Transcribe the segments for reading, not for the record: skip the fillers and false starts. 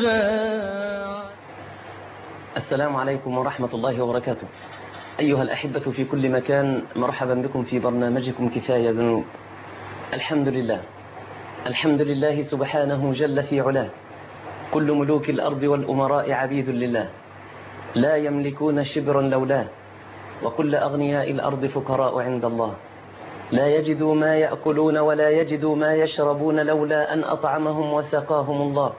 الشفاعة. السلام عليكم ورحمة الله وبركاته. أيها الأحبة في كل مكان، مرحبا بكم في برنامجكم كفاية ذنوب. الحمد لله، الحمد لله سبحانه جل في علاه. كل ملوك الأرض والأمراء عبيد لله، لا يملكون شبرا لولاه. وكل أغنياء الأرض فقراء عند الله، لا يجدوا ما يأكلون ولا يجدوا ما يشربون لولا أن أطعمهم وسقاهم الله.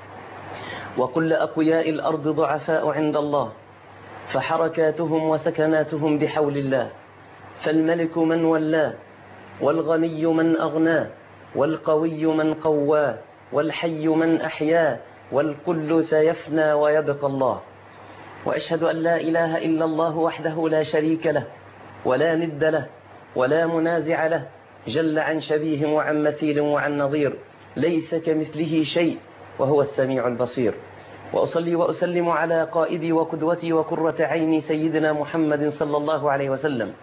وكل أقوياء الأرض ضعفاء عند الله، فحركاتهم وسكناتهم بحول الله. فالملك من ولاه، والغني من أغناه، والقوي من قواه، والحي من أحياه، والكل سيفنى ويبقى الله. وأشهد أن لا إله إلا الله وحده لا شريك له، ولا ند له، ولا منازع له، جل عن شبيه وعن مثيل وعن نظير، ليس كمثله شيء، وهو السميع البصير. وأصلي وأسلم على قائدي وقدوتي وقرة عيني سيدنا محمد صلى الله عليه وسلم.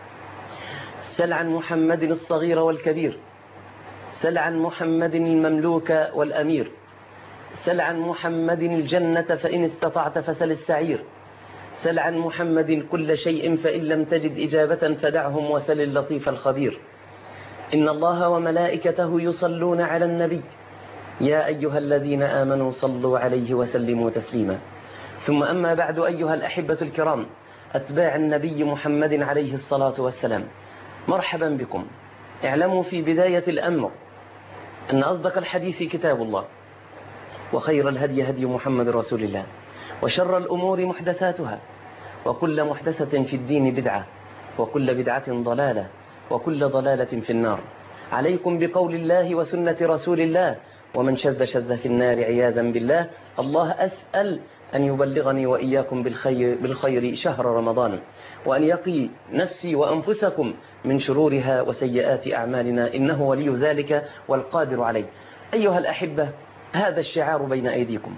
سل عن محمد الصغير والكبير، سل عن محمد المملوك والأمير، سل عن محمد الجنة فإن استطعت فسل السعير، سل عن محمد كل شيء فإن لم تجد إجابة فدعهم وسل اللطيف الخبير. إن الله وملائكته يصلون على النبي، يا أيها الذين آمنوا صلوا عليه وسلموا تسليما. ثم أما بعد، أيها الأحبة الكرام، أتباع النبي محمد عليه الصلاة والسلام، مرحبا بكم. اعلموا في بداية الأمر أن أصدق الحديث كتاب الله، وخير الهدي هدي محمد رسول الله، وشر الأمور محدثاتها، وكل محدثة في الدين بدعة، وكل بدعة ضلالة، وكل ضلالة في النار. عليكم بقول الله وسنة رسول الله، ومن شذ شذ في النار عياذا بالله. الله أسأل أن يبلغني وإياكم بالخير شهر رمضان، وأن يقي نفسي وأنفسكم من شرورها وسيئات أعمالنا، إنه ولي ذلك والقادر عليه. أيها الأحبة، هذا الشعار بين أيديكم: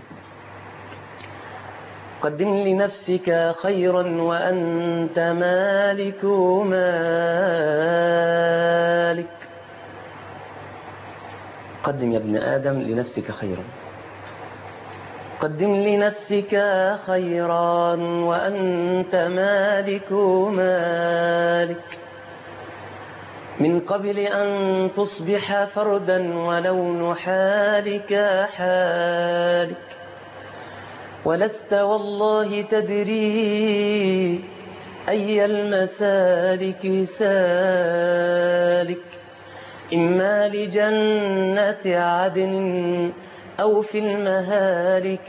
قدم لنفسك خيرا وأنت مالك مالك. قدم يا ابن آدم لنفسك خيرا، قدم لنفسك خيرا وأنت مالك مالك، من قبل أن تصبح فردا ولون حالك حالك، ولست والله تدري أي المسالك سالك، إما لجنة عدن أو في المهالك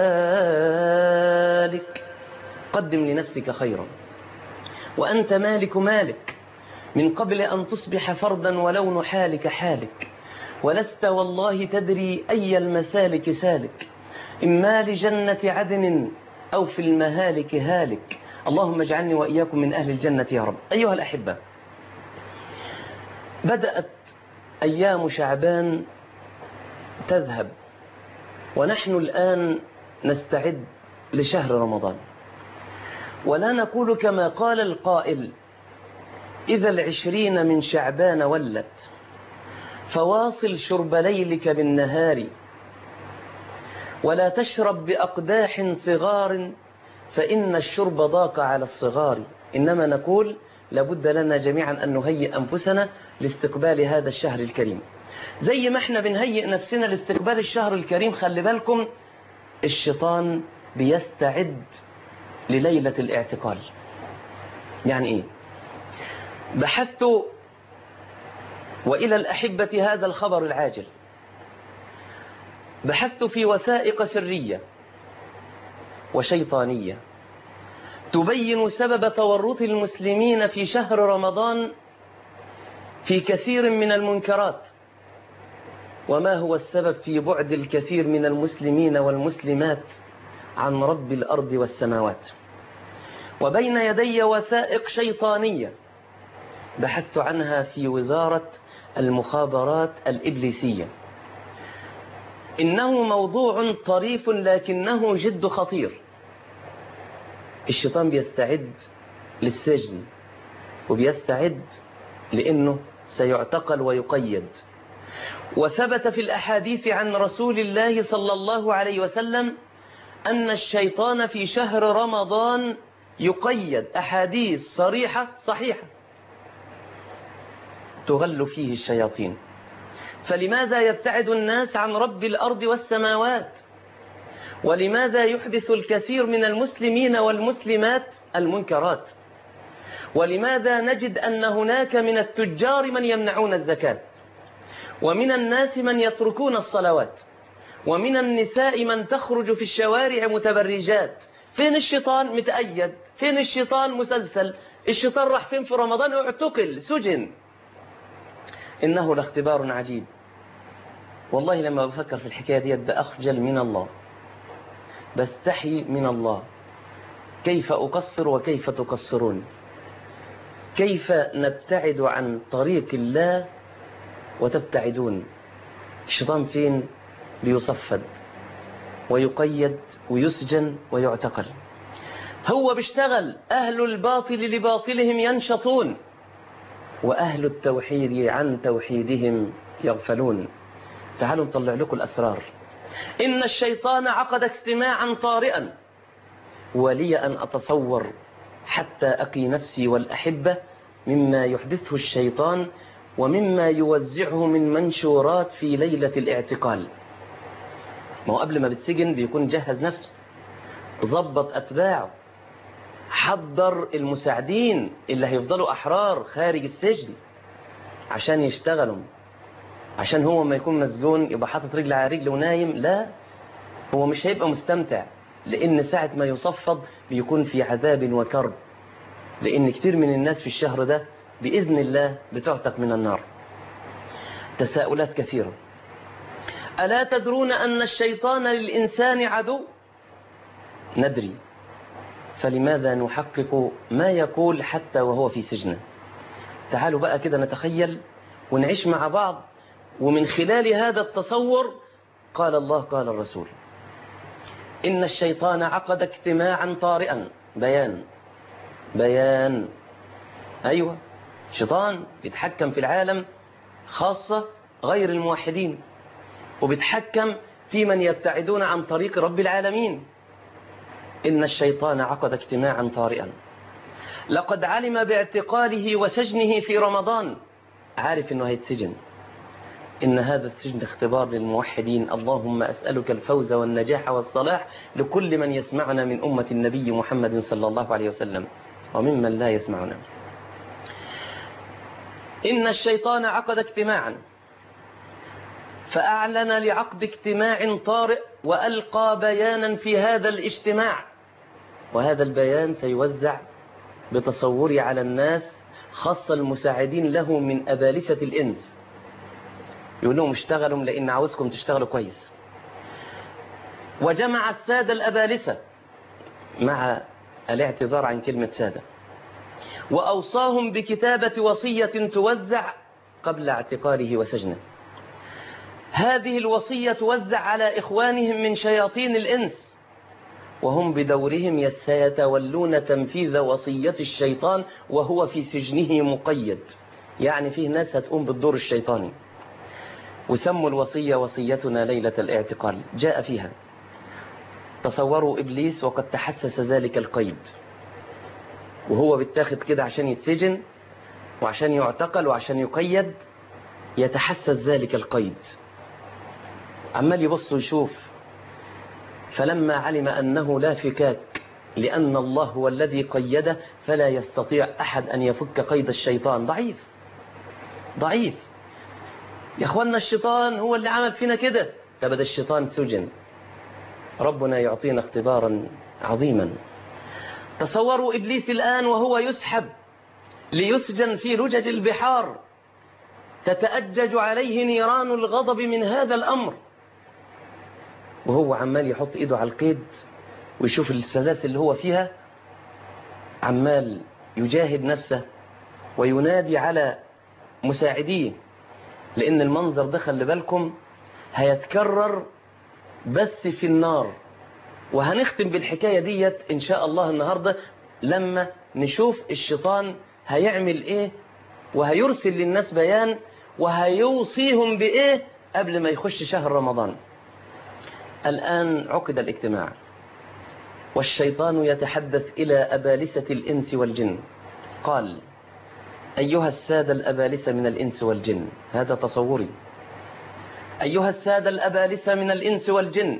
هالك. قدم لنفسك خيرا وأنت مالك مالك، من قبل أن تصبح فردا ولون حالك حالك، ولست والله تدري أي المسالك سالك، إما لجنة عدن أو في المهالك هالك. اللهم اجعلني وإياكم من أهل الجنة يا رب. أيها الأحبة، بدأت أيام شعبان تذهب، ونحن الآن نستعد لشهر رمضان، ولا نقول كما قال القائل: إذا 20 من شعبان ولت، فواصل شرب ليلك بالنهار، ولا تشرب بأقداح صغار، فإن الشرب ضاق على الصغار. إنما نقول لابد لنا جميعا أن نهيئ أنفسنا لاستقبال هذا الشهر الكريم، زي ما احنا بنهيئ نفسنا لاستقبال الشهر الكريم. خلي بالكم، الشيطان بيستعد لليلة الاعتقال. يعني إيه؟ بحثت وإلى الأحبة هذا الخبر العاجل، بحثت في وثائق سرية وشيطانية تبين سبب تورط المسلمين في شهر رمضان في كثير من المنكرات، وما هو السبب في بعد الكثير من المسلمين والمسلمات عن رب الأرض والسماوات. وبين يدي وثائق شيطانية بحثت عنها في وزارة المخابرات الإبليسية. إنه موضوع طريف لكنه جد خطير. الشيطان بيستعد للسجن، وبيستعد لأنه سيعتقل ويقيد، وثبت في الأحاديث عن رسول الله صلى الله عليه وسلم أن الشيطان في شهر رمضان يقيد، أحاديث صريحة صحيحة تغل فيه الشياطين. فلماذا يبتعد الناس عن رب الأرض والسماوات؟ ولماذا يحدث الكثير من المسلمين والمسلمات المنكرات؟ ولماذا نجد أن هناك من التجار من يمنعون الزكاة، ومن الناس من يتركون الصلوات، ومن النساء من تخرج في الشوارع متبرجات؟ فين الشيطان متأيد؟ فين الشيطان مسلسل؟ الشيطان راح فين في رمضان؟ اعتقل، سجن. إنه لاختبار عجيب. والله لما بفكر في الحكاية دي بأخجل من الله، بستحي من الله. كيف أقصر وكيف تقصرون؟ كيف نبتعد عن طريق الله وتبتعدون؟ الشيطان فين؟ ليصفد ويقيد ويسجن ويعتقل. هو بيشتغل، أهل الباطل لباطلهم ينشطون، وأهل التوحيد عن توحيدهم يغفلون. تعالوا نطلع لكم الأسرار. إن الشيطان عقد اجتماعا طارئا، ولي أن أتصور حتى أقي نفسي والأحبة مما يحدثه الشيطان ومما يوزعه من منشورات في ليلة الاعتقال. ما هو قبل ما بتسجن بيكون جهز نفسه، ضبط أتباعه، حضر المساعدين اللي هيفضلوا أحرار خارج السجن عشان يشتغلوا، عشان هو ما يكون مسجون يبقى حاطط رجل على رجل ونايم. لا، هو مش هيبقى مستمتع، لأن ساعة ما يصفد بيكون في عذاب وكرب، لأن كتير من الناس في الشهر ده بإذن الله بتعتق من النار. تساؤلات كثيرة. ألا تدرون أن الشيطان للإنسان عدو؟ ندري، فلماذا نحقق ما يقول حتى وهو في سجنه؟ تعالوا بقى كده نتخيل ونعيش مع بعض، ومن خلال هذا التصور قال الله قال الرسول: إن الشيطان عقد اجتماعا طارئا. بيان. أيوة، شيطان بيتحكم في العالم، خاصة غير الموحدين، وبيتحكم في من يبتعدون عن طريق رب العالمين. إن الشيطان عقد اجتماعا طارئا، لقد علم باعتقاله وسجنه في رمضان، عارف أنه هيتسجن. إن هذا السجن اختبار للموحدين. اللهم أسألك الفوز والنجاح والصلاح لكل من يسمعنا من أمة النبي محمد صلى الله عليه وسلم وممن لا يسمعنا. إن الشيطان عقد اجتماعا، فأعلن لعقد اجتماع طارئ وألقى بيانا في هذا الاجتماع، وهذا البيان سيوزع بتصوري على الناس، خاصة المساعدين له من أبالسة الإنس. يقول لهم اشتغلوا لأن عاوزكم تشتغلوا كويس. وجمع السادة الأبالسة، مع الاعتذار عن كلمة سادة، وأوصاهم بكتابة وصية توزع قبل اعتقاله وسجنه. هذه الوصية توزع على إخوانهم من شياطين الإنس، وهم بدورهم سيتولون تنفيذ وصية الشيطان وهو في سجنه مقيد. يعني فيه ناس هتقوم بالدور الشيطاني. وسموا الوصية وصيتنا ليلة الاعتقال. جاء فيها: تصوروا إبليس وقد تحسس ذلك القيد، وهو بيتاخد كده عشان يتسجن وعشان يعتقل وعشان يقيد، يتحسس ذلك القيد، عمال يبص ويشوف. فلما علم أنه لا فكاك لأن الله هو الذي قيده، فلا يستطيع أحد أن يفك قيد الشيطان. ضعيف يا أخوانا، الشيطان هو اللي عمل فينا كده. تبدأ الشيطان سجن. ربنا يعطينا اختبارا عظيما. تصوروا إبليس الآن وهو يسحب ليسجن في لجج البحار، تتأجج عليه نيران الغضب من هذا الأمر، وهو عمال يحط إيده على القيد ويشوف السلاسل اللي هو فيها، عمال يجاهد نفسه وينادي على مساعديه، لأن المنظر ده خلي بالكم هيتكرر بس في النار. وهنختم بالحكاية ديت إن شاء الله النهاردة، لما نشوف الشيطان هيعمل إيه، وهيرسل للناس بيان وهيوصيهم بإيه قبل ما يخش شهر رمضان. الآن عقد الاجتماع والشيطان يتحدث إلى أبالسة الإنس والجن. قال: أيها السادة الأبالسة من الإنس والجن، هذا تصوري، أيها السادة الأبالسة من الإنس والجن،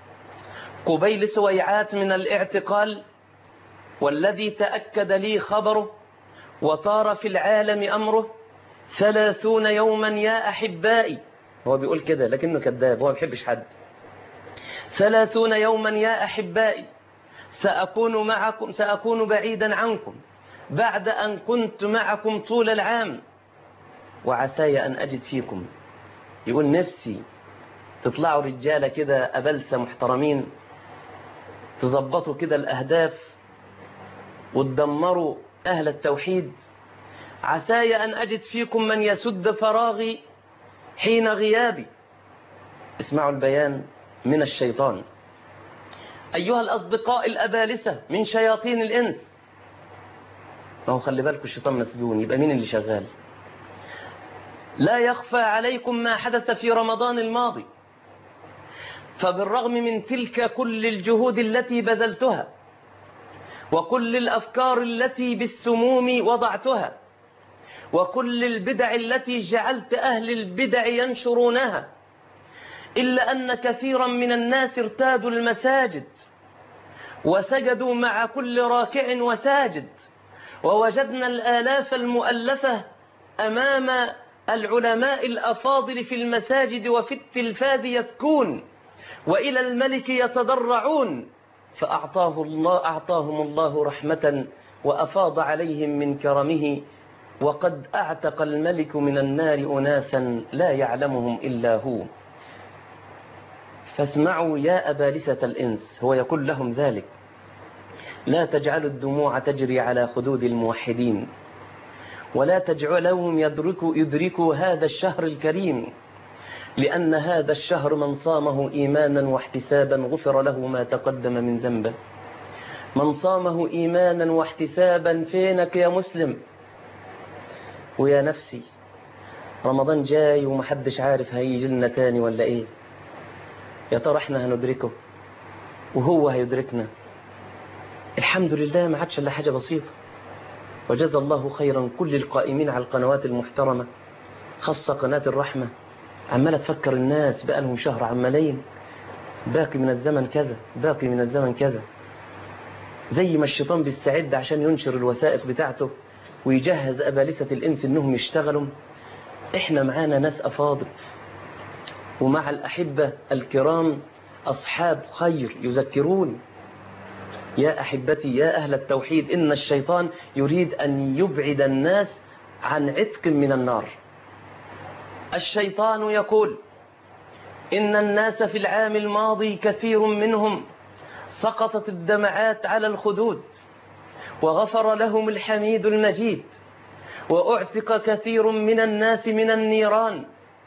قبيل سويعات من الاعتقال والذي تأكد لي خبره وطار في العالم أمره 30 يوما يا أحبائي. هو بيقول كده لكنه كذاب، هو ما بيحبش حد. 30 يوما يا أحبائي سأكون معكم، سأكون بعيدا عنكم بعد أن كنت معكم طول العام، وعساي أن أجد فيكم. يقول نفسي تطلعوا رجالة كده أبلسة محترمين، تظبطوا كده الأهداف وتدمروا أهل التوحيد. عساي أن أجد فيكم من يسد فراغي حين غيابي. اسمعوا البيان من الشيطان. أيها الأصدقاء الأبالسة من شياطين الإنس، ما هو خلي بالكم الشيطان مسجون، يبقى مين اللي شغال؟ لا يخفى عليكم ما حدث في رمضان الماضي، فبالرغم من تلك كل الجهود التي بذلتها وكل الأفكار التي بالسموم وضعتها وكل البدع التي جعلت أهل البدع ينشرونها، إلا أن كثيرا من الناس ارتادوا المساجد وسجدوا مع كل راكع وساجد، ووجدنا الآلاف المؤلفة أمام العلماء الأفاضل في المساجد وفي التلفاز يبكون وإلى الملك يتضرعون، أعطاهم الله رحمة وأفاض عليهم من كرمه، وقد أعتق الملك من النار أناسا لا يعلمهم إلا هو. فاسمعوا يا أبالسة الإنس، هو يقول لهم ذلك: لا تجعلوا الدموع تجري على خدود الموحدين، ولا تجعلهم يدركوا هذا الشهر الكريم، لأن هذا الشهر من صامه إيمانا واحتسابا غفر له ما تقدم من ذنبه. من صامه إيمانا واحتسابا، فينك يا مسلم؟ ويا نفسي، رمضان جاي ومحدش عارف هيجي لنا تاني ولا إيه. يا ترى احنا هندركه وهو هيدركنا؟ الحمد لله ما عادش الا حاجة بسيطة. وجزا الله خيرا كل القائمين على القنوات المحترمة، خاصة قناة الرحمة، عمالة تفكر الناس بقالهم شهر عمالين باقي من الزمن كذا، باقي من الزمن كذا. زي ما الشيطان بيستعد عشان ينشر الوثائق بتاعته ويجهز أبالسة الإنس إنهم يشتغلوا، إحنا معانا ناس أفاضل ومع الأحبة الكرام أصحاب خير يذكرون. يا أحبتي يا أهل التوحيد، إن الشيطان يريد أن يبعد الناس عن عتق من النار. الشيطان يقول: إن الناس في العام الماضي كثير منهم سقطت الدمعات على الخدود، وغفر لهم الحميد المجيد، وأعتق كثير من الناس من النيران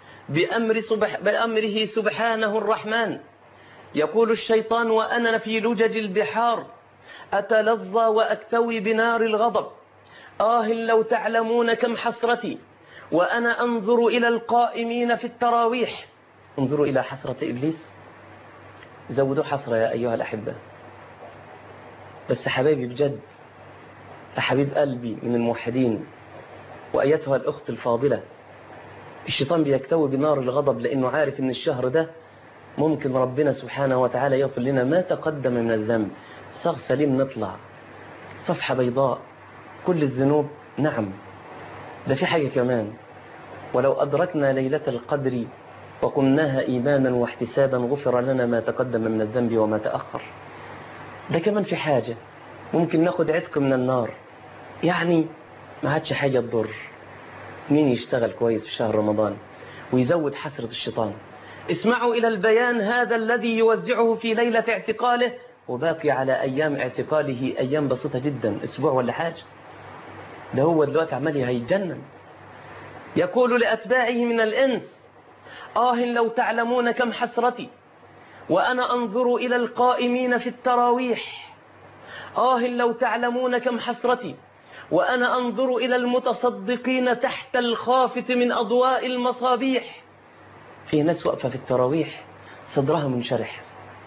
بأمره سبحانه الرحمن. يقول الشيطان: وأنا في لجج البحار أتلظى وأكتوي بنار الغضب، لو تعلمون كم حسرتي وأنا أنظر إلى القائمين في التراويح. انظروا إلى حسرة إبليس، زودوا حسرة يا أيها الأحبة. بس حبايبي بجد، حبيب قلبي من الموحدين وأيتها الأخت الفاضلة، الشيطان بيكتوي بنار الغضب لأنه عارف أن الشهر ده ممكن ربنا سبحانه وتعالى يغفر لنا ما تقدم من الذنب. صغ سليم نطلع صفحة بيضاء، كل الذنوب. نعم، ده في حاجة كمان: ولو أدركنا ليلة القدر وقمناها إيمانا واحتسابا غفر لنا ما تقدم من الذنب وما تأخر. ده كمان في حاجة، ممكن ناخد عتق من النار، يعني ما عادش حاجة تضر. مين يشتغل كويس في شهر رمضان ويزود حسرة الشيطان؟ اسمعوا إلى البيان هذا الذي يوزعه في ليلة اعتقاله، وباقي على أيام اعتقاله أيام بسيطة جدا، أسبوع ولا حاجة. ده هو دلوقتي عمال هيتجنن. يقول لأتباعه من الإنس: لو تعلمون كم حسرتي وأنا أنظر إلى القائمين في التراويح، لو تعلمون كم حسرتي وأنا أنظر إلى المتصدقين تحت الخافت من أضواء المصابيح. في ناس واقفة في التراويح صدرها منشرح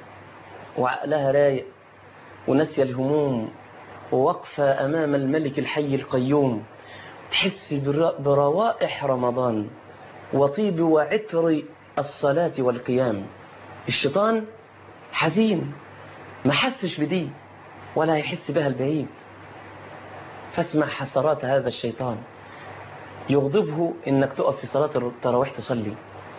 وعقلها رايق ونسي الهموم ووقفة أمام الملك الحي القيوم، تحس بروائح رمضان وطيب وعطر الصلاة والقيام. الشيطان حزين، ما حسش بدي ولا يحس بها البعيد. فاسمع حسرات هذا الشيطان. يغضبه إنك تقف في صلاة التراويح تصلي،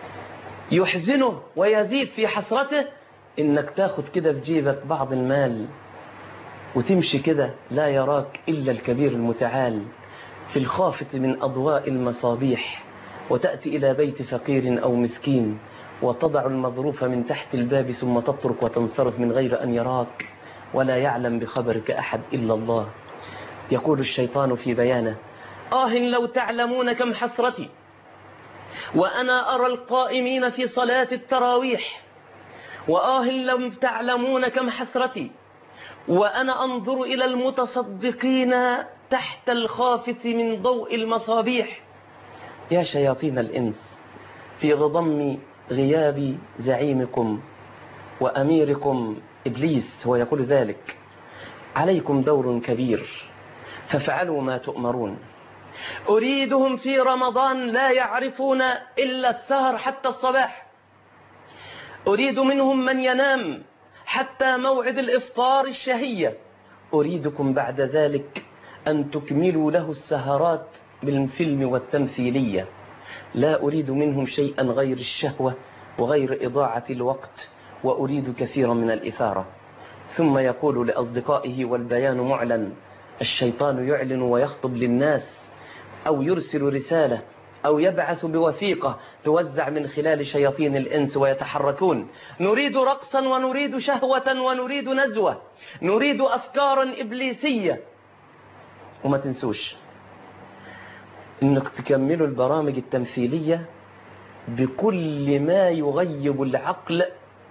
يحزنه ويزيد في حسرته إنك تاخد كده في جيبك بعض المال وتمشي كده لا يراك إلا الكبير المتعال في الخافت من أضواء المصابيح، وتأتي إلى بيت فقير أو مسكين وتضع المظروف من تحت الباب ثم تترك وتنصرف من غير أن يراك ولا يعلم بخبرك أحد إلا الله. يقول الشيطان في بيانه: لو تعلمون كم حسرتي وأنا أرى القائمين في صلاة التراويح، لو تعلمون كم حسرتي وأنا أنظر إلى المتصدقين تحت الخافت من ضوء المصابيح. يا شياطين الإنس، في غضم غياب زعيمكم وأميركم إبليس هو يقول ذلك، عليكم دور كبير فافعلوا ما تؤمرون. أريدهم في رمضان لا يعرفون إلا السهر حتى الصباح. أريد منهم من ينام حتى موعد الإفطار الشهية. أريدكم بعد ذلك أن تكملوا له السهرات بالفيلم والتمثيلية. لا أريد منهم شيئا غير الشهوة وغير إضاعة الوقت، وأريد كثيرا من الإثارة. ثم يقول لأصدقائه والبيان معلن. الشيطان يعلن ويخطب للناس أو يرسل رسالة أو يبعث بوثيقة توزع من خلال شياطين الإنس ويتحركون: نريد رقصا ونريد شهوة ونريد نزوة، نريد أفكارا إبليسية. وما تنسوش إنك تكملوا البرامج التمثيلية بكل ما يغيب العقل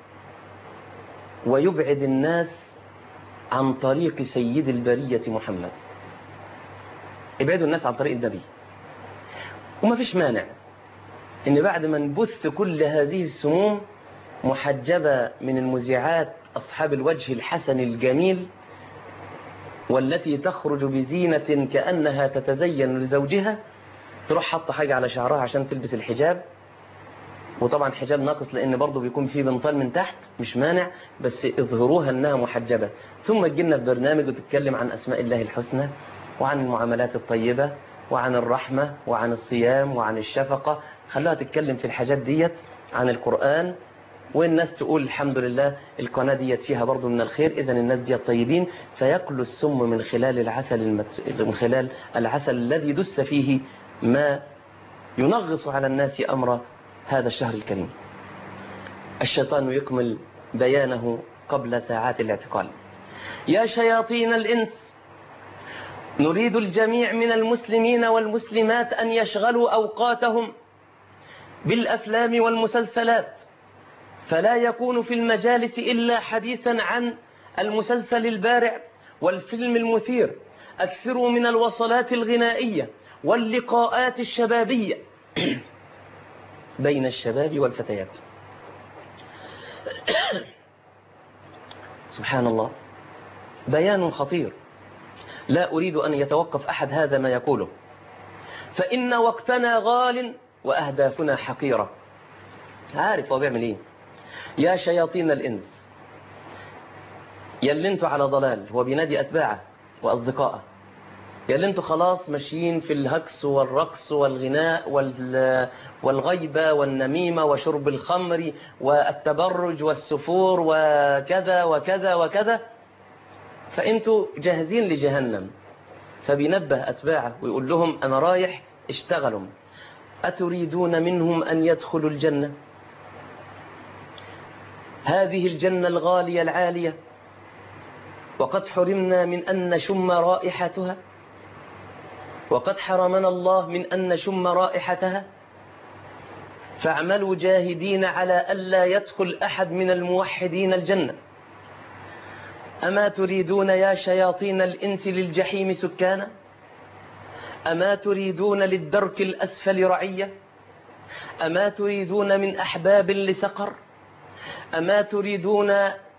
ويبعد الناس عن طريق سيد البرية محمد. ابعدوا الناس عن طريق النبي. وما فيش مانع إن بعد ما نبث كل هذه السموم محجبة من المذيعات أصحاب الوجه الحسن الجميل والتي تخرج بزينة كأنها تتزين لزوجها، تروح حط حاجة على شعرها عشان تلبس الحجاب، وطبعا حجاب ناقص لأن برضه بيكون فيه بنطال من تحت، مش مانع بس اظهروها أنها محجبة. ثم تجينا في برنامج وتتكلم عن أسماء الله الحسنى وعن المعاملات الطيبة وعن الرحمة وعن الصيام وعن الشفقة. خلوها تتكلم في الحاجات ديت عن القرآن، والناس تقول الحمد لله القناة ديت فيها برضو من الخير، إذن الناس ديت طيبين. فيأكلوا السم من خلال العسل الذي دس فيه ما ينغص على الناس أمر هذا الشهر الكريم. الشيطان يكمل بيانه قبل ساعات الاعتقال: يا شياطين الإنس، نريد الجميع من المسلمين والمسلمات أن يشغلوا أوقاتهم بالأفلام والمسلسلات، فلا يكون في المجالس إلا حديثا عن المسلسل البارع والفيلم المثير. أكثروا من الوصلات الغنائية واللقاءات الشبابية بين الشباب والفتيات. سبحان الله، بيان خطير. لا أريد أن يتوقف أحد هذا ما يقوله، فإن وقتنا غال وأهدافنا حقيرة. عارف هو بيعمل إيه؟ يا شياطين الإنس، يلي انتوا على ضلال، هو بينادي أتباعه وأصدقائه، يلي انتوا خلاص ماشيين في الهكس والرقص والغناء والغيبة والنميمة وشرب الخمر والتبرج والسفور وكذا وكذا وكذا، فأنتوا جاهزين لجهنم. فبينبه أتباعه ويقول لهم أنا رايح اشتغلوا. أتريدون منهم أن يدخلوا الجنة، هذه الجنة الغالية العالية، وقد حرمنا من أن نشم رائحتها، وقد حرمنا الله من أن نشم رائحتها، فاعملوا جاهدين على ألا يدخل أحد من الموحدين الجنة. أما تريدون يا شياطين الإنس للجحيم سكانا؟ أما تريدون للدرك الأسفل رعية؟ أما تريدون من أحباب لسقر؟ أما تريدون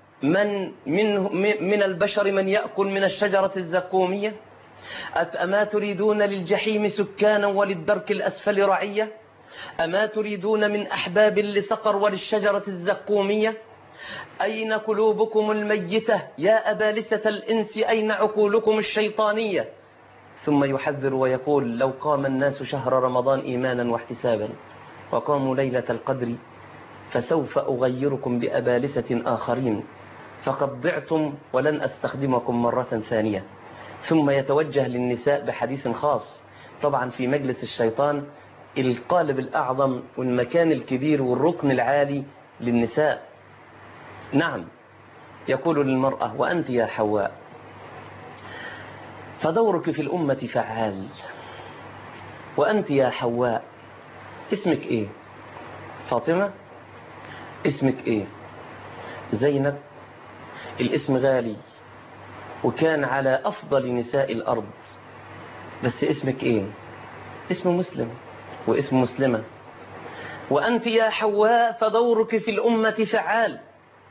من البشر من يأكل من الشجرة الزقومية؟ أما تريدون للجحيم سكانا وللدرك الأسفل رعية؟ أما تريدون من أحباب لسقر وللشجرة الزقومية؟ أين قلوبكم الميتة يا أبالسة الإنس؟ أين عقولكم الشيطانية؟ ثم يحذر ويقول: لو قام الناس شهر رمضان إيمانا واحتسابا وقاموا ليلة القدر فسوف أغيركم بأبالسة آخرين، فقد ضعتم ولن أستخدمكم مرة ثانية. ثم يتوجه للنساء بحديث خاص، طبعا في مجلس الشيطان القالب الأعظم والمكان الكبير والركن العالي للنساء. نعم، يقول للمرأة: وأنت يا حواء فدورك في الأمة فعال. وأنت يا حواء اسمك إيه؟ فاطمة؟ اسمك إيه؟ زينب؟ الاسم غالي وكان على أفضل نساء الأرض، بس اسمك إيه؟ اسم مسلم واسم مسلمة. وأنت يا حواء فدورك في الأمة فعال،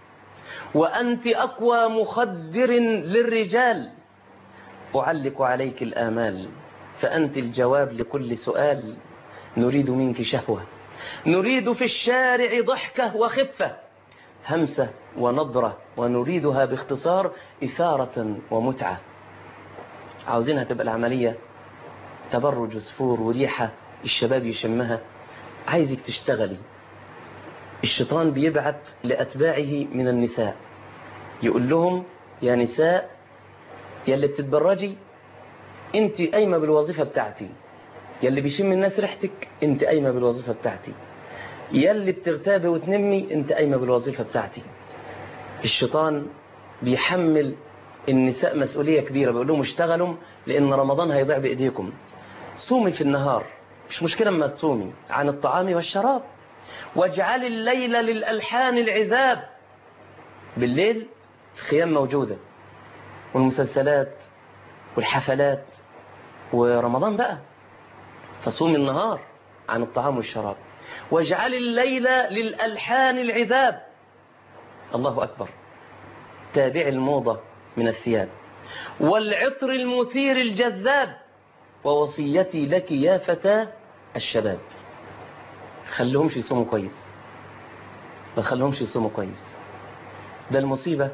وأنت أقوى مخدر للرجال، أعلق عليك الآمال، فأنت الجواب لكل سؤال. نريد منك شهوة، نريد في الشارع ضحكة وخفة، همسة ونظرة، ونريدها باختصار إثارة ومتعة. عاوزينها تبقى العملية تبرج وسفور وريحة الشباب يشمها. عايزك تشتغلي. الشيطان بيبعت لأتباعه من النساء يقول لهم: يا نساء يا اللي بتتبرجي انت قايمة بالوظيفة بتاعتي، يا اللي بيشم الناس ريحتك انت قايمة بالوظيفة بتاعتي، يا اللي بترتابي وتنمي انت قايمة بالوظيفة بتاعتي. الشيطان بيحمل النساء مسؤولية كبيرة، بيقول لهم: اشتغلوا لأن رمضان هيضيع بإيديكم. صومي في النهار، مش مشكلة ما تصومي عن الطعام والشراب، واجعل الليل للألحان العذاب. بالليل الخيام موجودة والمسلسلات والحفلات ورمضان بقى، فصوم النهار عن الطعام والشراب، واجعل الليل للألحان العذاب. الله أكبر. تابع الموضة من الثياب والعطر المثير الجذاب، ووصيتي لك يا فتاة الشباب: خليهمش يصوموا كويس، ما خليهمش يصوموا كويس. ده المصيبة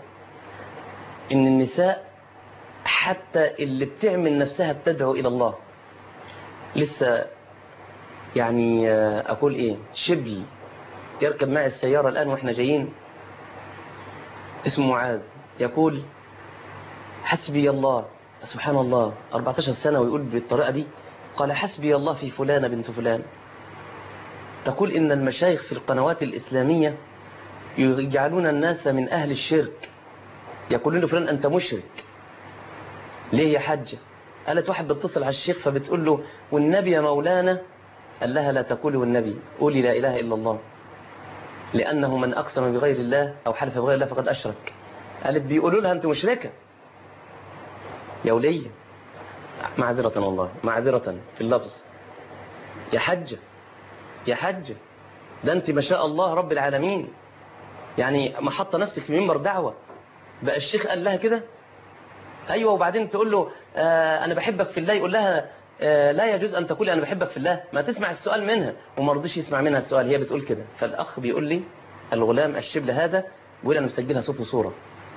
إن النساء حتى اللي بتعمل نفسها بتدعو إلى الله. لسه يعني أقول إيه، شبل يركب معي السيارة الآن وإحنا جايين، اسمه معاذ، يقول: حسبي الله. سبحان الله، 14 سنة ويقول بالطريقة دي. قال: حسبي الله في فلانة بنت فلان. تقول إن المشايخ في القنوات الإسلامية يجعلون الناس من أهل الشرك، يقولون له: فلان أنت مشرك. ليه يا حجة؟ قالت: واحد بتصل على الشيخ فبتقول له: والنبي يا مولانا. قال لها: لا تقولي والنبي، قولي لا إله إلا الله، لأنه من أقسم بغير الله أو حلف بغير الله فقد أشرك. قالت: بيقولوا لها أنت مشركة يا ولية. معذرة والله، معذرة في اللفظ. يا حجة، يا حجة، ده أنت ما شاء الله رب العالمين، يعني ما حط نفسك في منبر دعوة بقى الشيخ قال لها كده. أيوة، وبعدين تقول له: أنا بحبك في الله. يقول لها: لا يجوز أن تقولي أنا بحبك في الله. ما تسمع السؤال منها، وما رضيش يسمع منها السؤال، هي بتقول كده. فالأخ بيقول لي: الغلام الشبل هذا بيقول أنا مسجلها صوت وصورة.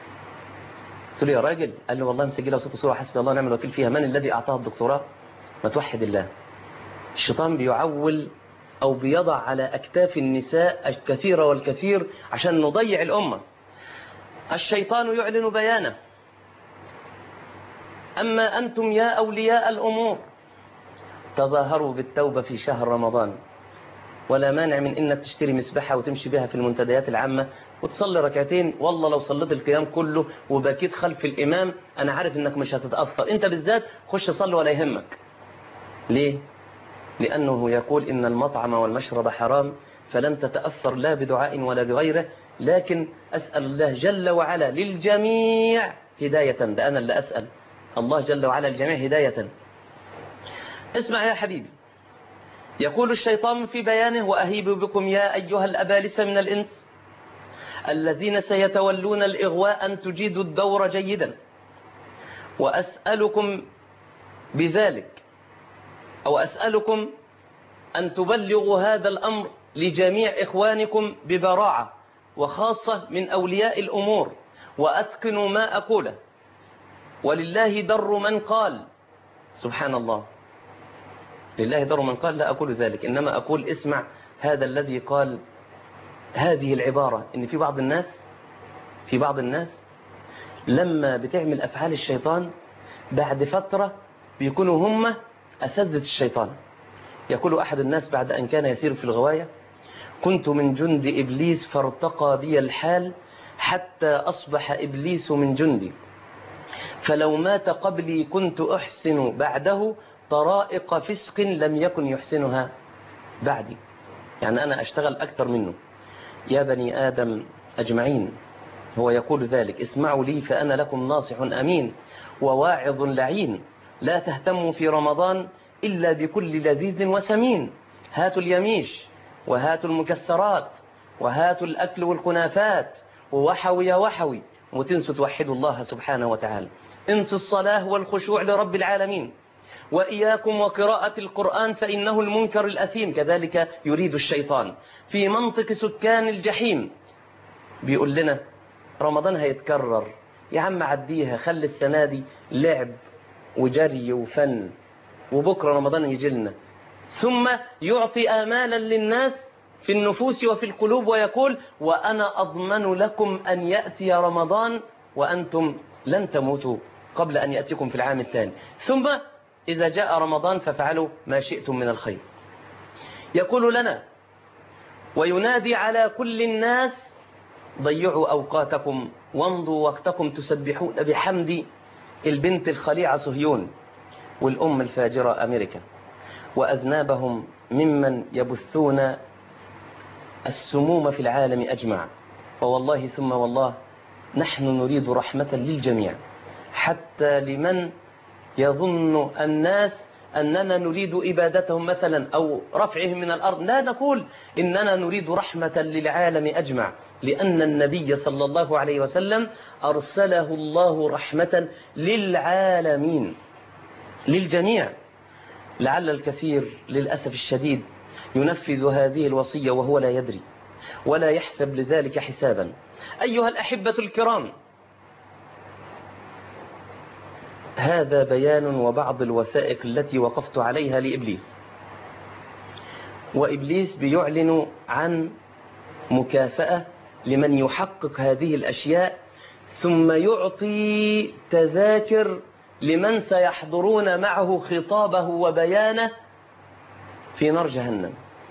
قلت له: يا راجل. قال له: والله مسجلها صوت وصورة، حسبي الله ونعم الوكيل فيها. من الذي أعطاها الدكتوراه؟ ما توحد الله. الشيطان بيعول أو بيضع على أكتاف النساء الكثير والكثير عشان نضيع الأمة. الشيطان يعلن بيانه: أما أنتم يا أولياء الأمور تظاهروا بالتوبة في شهر رمضان، ولا مانع من إنك تشتري مسبحة وتمشي بها في المنتديات العامة وتصلي ركعتين. والله لو صليت القيام كله وبكيت خلف الإمام أنا عارف إنك مش هتتأثر. أنت بالذات خش صلي ولا يهمك. ليه؟ لأنه يقول: إن المطعم والمشرب حرام، فلن تتأثر لا بدعاء ولا بغيره. لكن أسأل الله جل وعلا للجميع هداية. ده أنا اللي أسأل الله جل وعلا للجميع هداية. اسمع يا حبيبي، يقول الشيطان في بيانه: وأهيب بكم يا أيها الأبالسة من الإنس الذين سيتولون الإغواء أن تجيدوا الدور جيدا، وأسألكم بذلك، أو أسألكم أن تبلغوا هذا الأمر لجميع إخوانكم ببراعة، وخاصة من أولياء الأمور، وأتقنوا ما أقوله، ولله در من قال. سبحان الله، لله در من قال، لا أقول ذلك، إنما أقول اسمع هذا الذي قال هذه العبارة، إن في بعض الناس لما بتعمل أفعال الشيطان بعد فترة بيكونوا هم أساتذة الشيطان. يقول أحد الناس بعد أن كان يسير في الغواية: كنت من جند إبليس فارتقى بي الحال حتى أصبح إبليس من جندي، فلو مات قبلي كنت أحسن بعده طرائق فسق لم يكن يحسنها بعدي. يعني أنا أشتغل أكثر منه. يا بني آدم أجمعين، هو يقول ذلك: اسمعوا لي فأنا لكم ناصح أمين وواعظ لعين، لا تهتموا في رمضان إلا بكل لذيذ وسمين، هاتوا اليميش وهاتوا المكسرات وهاتوا الأكل والكنافات ووحوي يا وحوي، وتنسوا توحدوا الله سبحانه وتعالى. انسوا الصلاة والخشوع لرب العالمين، وإياكم وقراءة القرآن فإنه المنكر الأثيم. كذلك يريد الشيطان في منطق سكان الجحيم. بيقول لنا رمضان هيتكرر يا عم، عديها، خلي السنة دي لعب وجري وفن، وبكرة رمضان يجي لنا. ثم يعطي آمالا للناس في النفوس وفي القلوب، ويقول: وأنا أضمن لكم أن يأتي رمضان وأنتم لن تموتوا قبل أن يأتيكم في العام الثاني، ثم إذا جاء رمضان ففعلوا ما شئتم من الخير. يقول لنا وينادي على كل الناس: ضيعوا أوقاتكم وامضوا وقتكم تسبحون بحمد البنت الخليعة صهيون والأم الفاجرة أمريكا، وأذنابهم ممن يبثون السموم في العالم أجمع. ووالله ثم والله نحن نريد رحمة للجميع، حتى لمن يظن الناس أننا نريد إبادتهم مثلا أو رفعهم من الأرض. لا، نقول إننا نريد رحمة للعالم أجمع، لأن النبي صلى الله عليه وسلم أرسله الله رحمة للعالمين، للجميع. لعل الكثير للأسف الشديد ينفذ هذه الوصية وهو لا يدري ولا يحسب لذلك حسابا. أيها الأحبة الكرام، هذا بيان وبعض الوثائق التي وقفت عليها لإبليس. وإبليس بيعلن عن مكافأة لمن يحقق هذه الأشياء، ثم يعطي تذاكر لمن سيحضرون معه خطابه وبيانه في نار جهنم.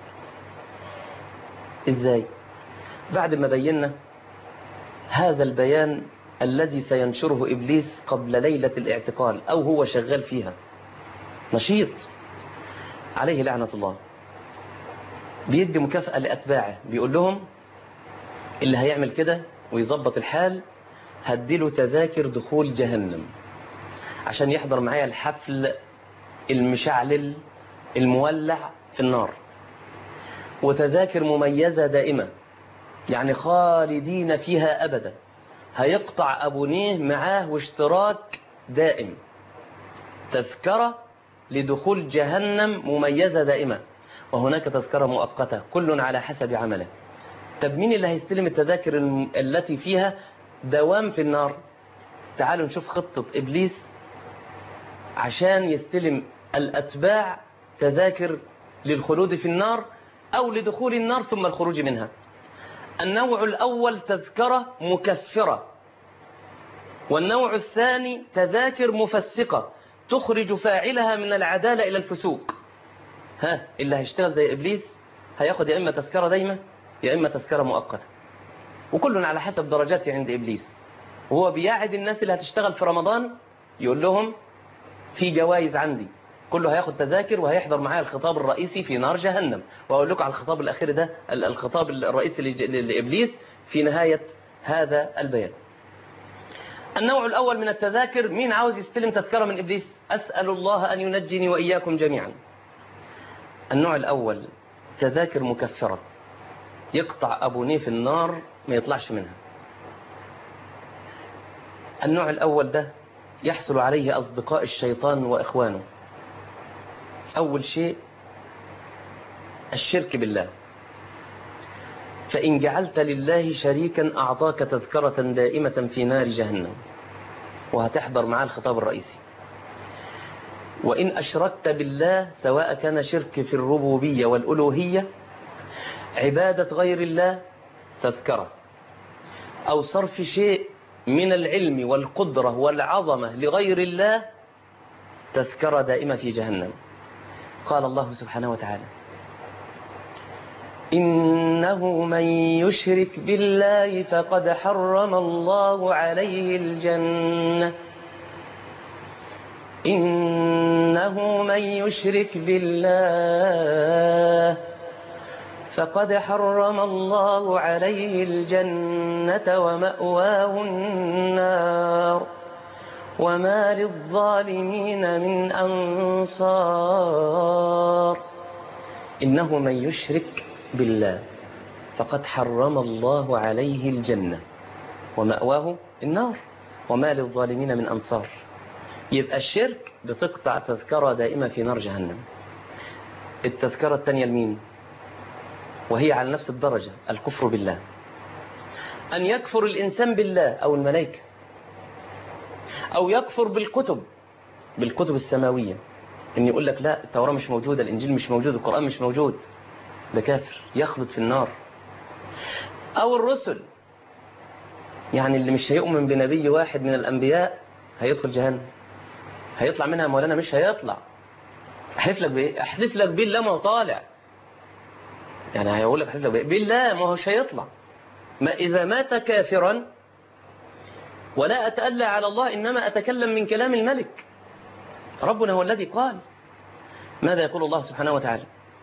إزاي؟ بعد ما بينا هذا البيان الذي سينشره إبليس قبل ليلة الاعتقال، أو هو شغال فيها نشيط عليه لعنة الله، بيدي مكافأة لأتباعه، بيقول لهم اللي هيعمل كده ويظبط الحال هديله تذاكر دخول جهنم عشان يحضر معايا الحفل المشعلل المولع في النار، وتذاكر مميزة دائمة، يعني خالدين فيها أبدا، هيقطع أبونيه معاه واشتراك دائم، تذكرة لدخول جهنم مميزة دائمة، وهناك تذكرة مؤقتة، كل على حسب عمله. طب مين اللي هيستلم التذاكر التي فيها دوام في النار؟ تعالوا نشوف خطة إبليس عشان يستلم الأتباع تذاكر للخلود في النار أو لدخول النار ثم الخروج منها. النوع الأول تذكرة مكفرة، والنوع الثاني تذاكر مفسقة تخرج فاعلها من العدالة إلى الفسوق. اللي هيشتغل زي إبليس هياخد يا إما تذكرة دايمة يا إما تذكرة مؤقتة، وكل على حسب درجاته عند إبليس. وهو بيعد الناس اللي هتشتغل في رمضان يقول لهم في جوائز عندي، كله هياخد تذاكر وهيحضر معايا الخطاب الرئيسي في نار جهنم. وأقول لكم على الخطاب الأخير ده، الخطاب الرئيسي لإبليس في نهاية هذا البيان. النوع الأول من التذاكر، مين عاوز يستلم تذكرة من إبليس؟ أسأل الله أن ينجني وإياكم جميعا. النوع الأول تذاكر مكفرة، يقطع أبونيه في النار ما يطلعش منها. النوع الأول ده يحصل عليه أصدقاء الشيطان وإخوانه. أول شيء الشرك بالله، فإن جعلت لله شريكا أعطاك تذكرة دائمة في نار جهنم، وهتحضر معاه الخطاب الرئيسي. وإن أشركت بالله، سواء كان شرك في الربوبية والألوهية، عبادة غير الله، تذكرة، أو صرف شيء من العلم والقدرة والعظمة لغير الله، تذكرة دائمة في جهنم. قال الله سبحانه وتعالى: إنه من يشرك بالله فقد حرم الله عليه الجنة. إنه من يشرك بالله فقد حرم الله عليه الجنة ومأواه النار وما للظالمين من أنصار. إنه من يشرك بالله فقد حرم الله عليه الجنة ومأواه النار وما للظالمين من أنصار. يبقى الشرك بتقطع تذكرة دائمة في نار جهنم. التذكرة الثانية لمين؟ وهي على نفس الدرجة، الكفر بالله. أن يكفر الإنسان بالله أو الملائكة، أو يكفر بالكتب السماوية، إن يقول لك لا التوراة مش موجودة، الإنجيل مش موجود، القرآن مش موجود، ده كافر يخلد في النار. أو الرسل، يعني اللي مش هيؤمن بنبي واحد من الأنبياء هيدخل جهنم. هيطلع منها مولانا؟ مش هيطلع. أحلف لك بإيه؟ أحلف لك بالله ما هو طالع. يعني هيقول لك أحلف لك بالله ما هوش هيطلع. ما إذا مات كافرا، ولا أتألى على الله، إنما أتكلم من كلام الملك. ربنا هو الذي قال. ماذا يقول الله سبحانه وتعالى؟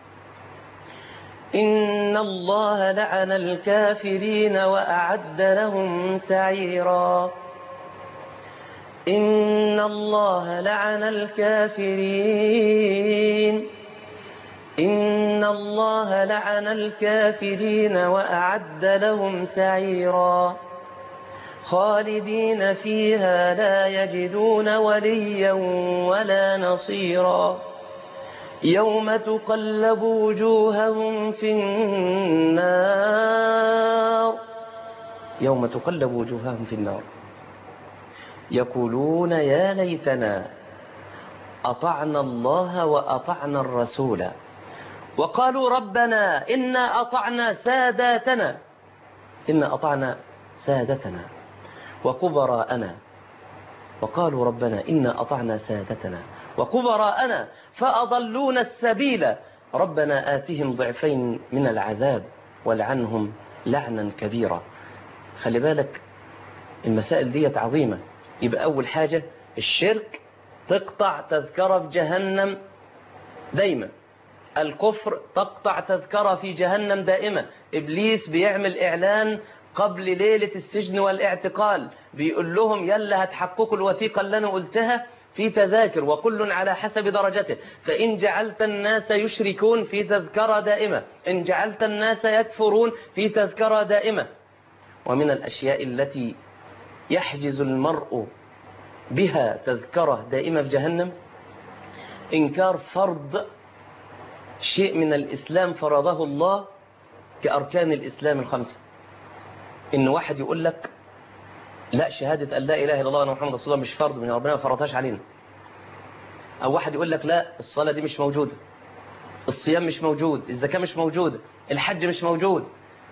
إن الله لعن الكافرين وأعد لهم سعيرا. إن الله لعن الكافرين. إن الله لعن الكافرين وأعد لهم سعيرا خالدين فيها لا يجدون وليا ولا نصيرا يوم تقلب وجوههم في النار. يوم تقلب وجوههم في النار يقولون يا ليتنا أطعنا الله وأطعنا الرسول وقالوا ربنا إنا أطعنا سادتنا وكبراءنا. وقالوا ربنا إنا أطعنا سادتنا وكبراءنا فأضلونا السبيل ربنا آتهم ضعفين من العذاب والعنهم لعنا كبيرا. خلي بالك المسائل دي عظيمة. يبقى أول حاجة الشرك تقطع تذكرة في جهنم دايما. الكفر تقطع تذكرة في جهنم دائما. إبليس بيعمل إعلان قبل ليلة السجن والاعتقال، بيقول لهم يلا هتحققوا الوثيقة اللي أنا قلتها في تذاكر، وكل على حسب درجته، فإن جعلت الناس يشركون في تذكرة دائمة، إن جعلت الناس يكفرون في تذكرة دائمة. ومن الأشياء التي يحجز المرء بها تذكرة دائمة في جهنم إنكار فرض شيء من الإسلام فرضه الله كأركان الإسلام الخمسة. إن واحد يقول لك لا، شهادة أن لا إله إلا الله وأن محمد رسول الله مش فرض من ربنا، ما فرضهاش علينا. أو واحد يقول لك لا، الصلاة دي مش موجودة، الصيام مش موجود، الزكاة مش موجودة، الحج مش موجود.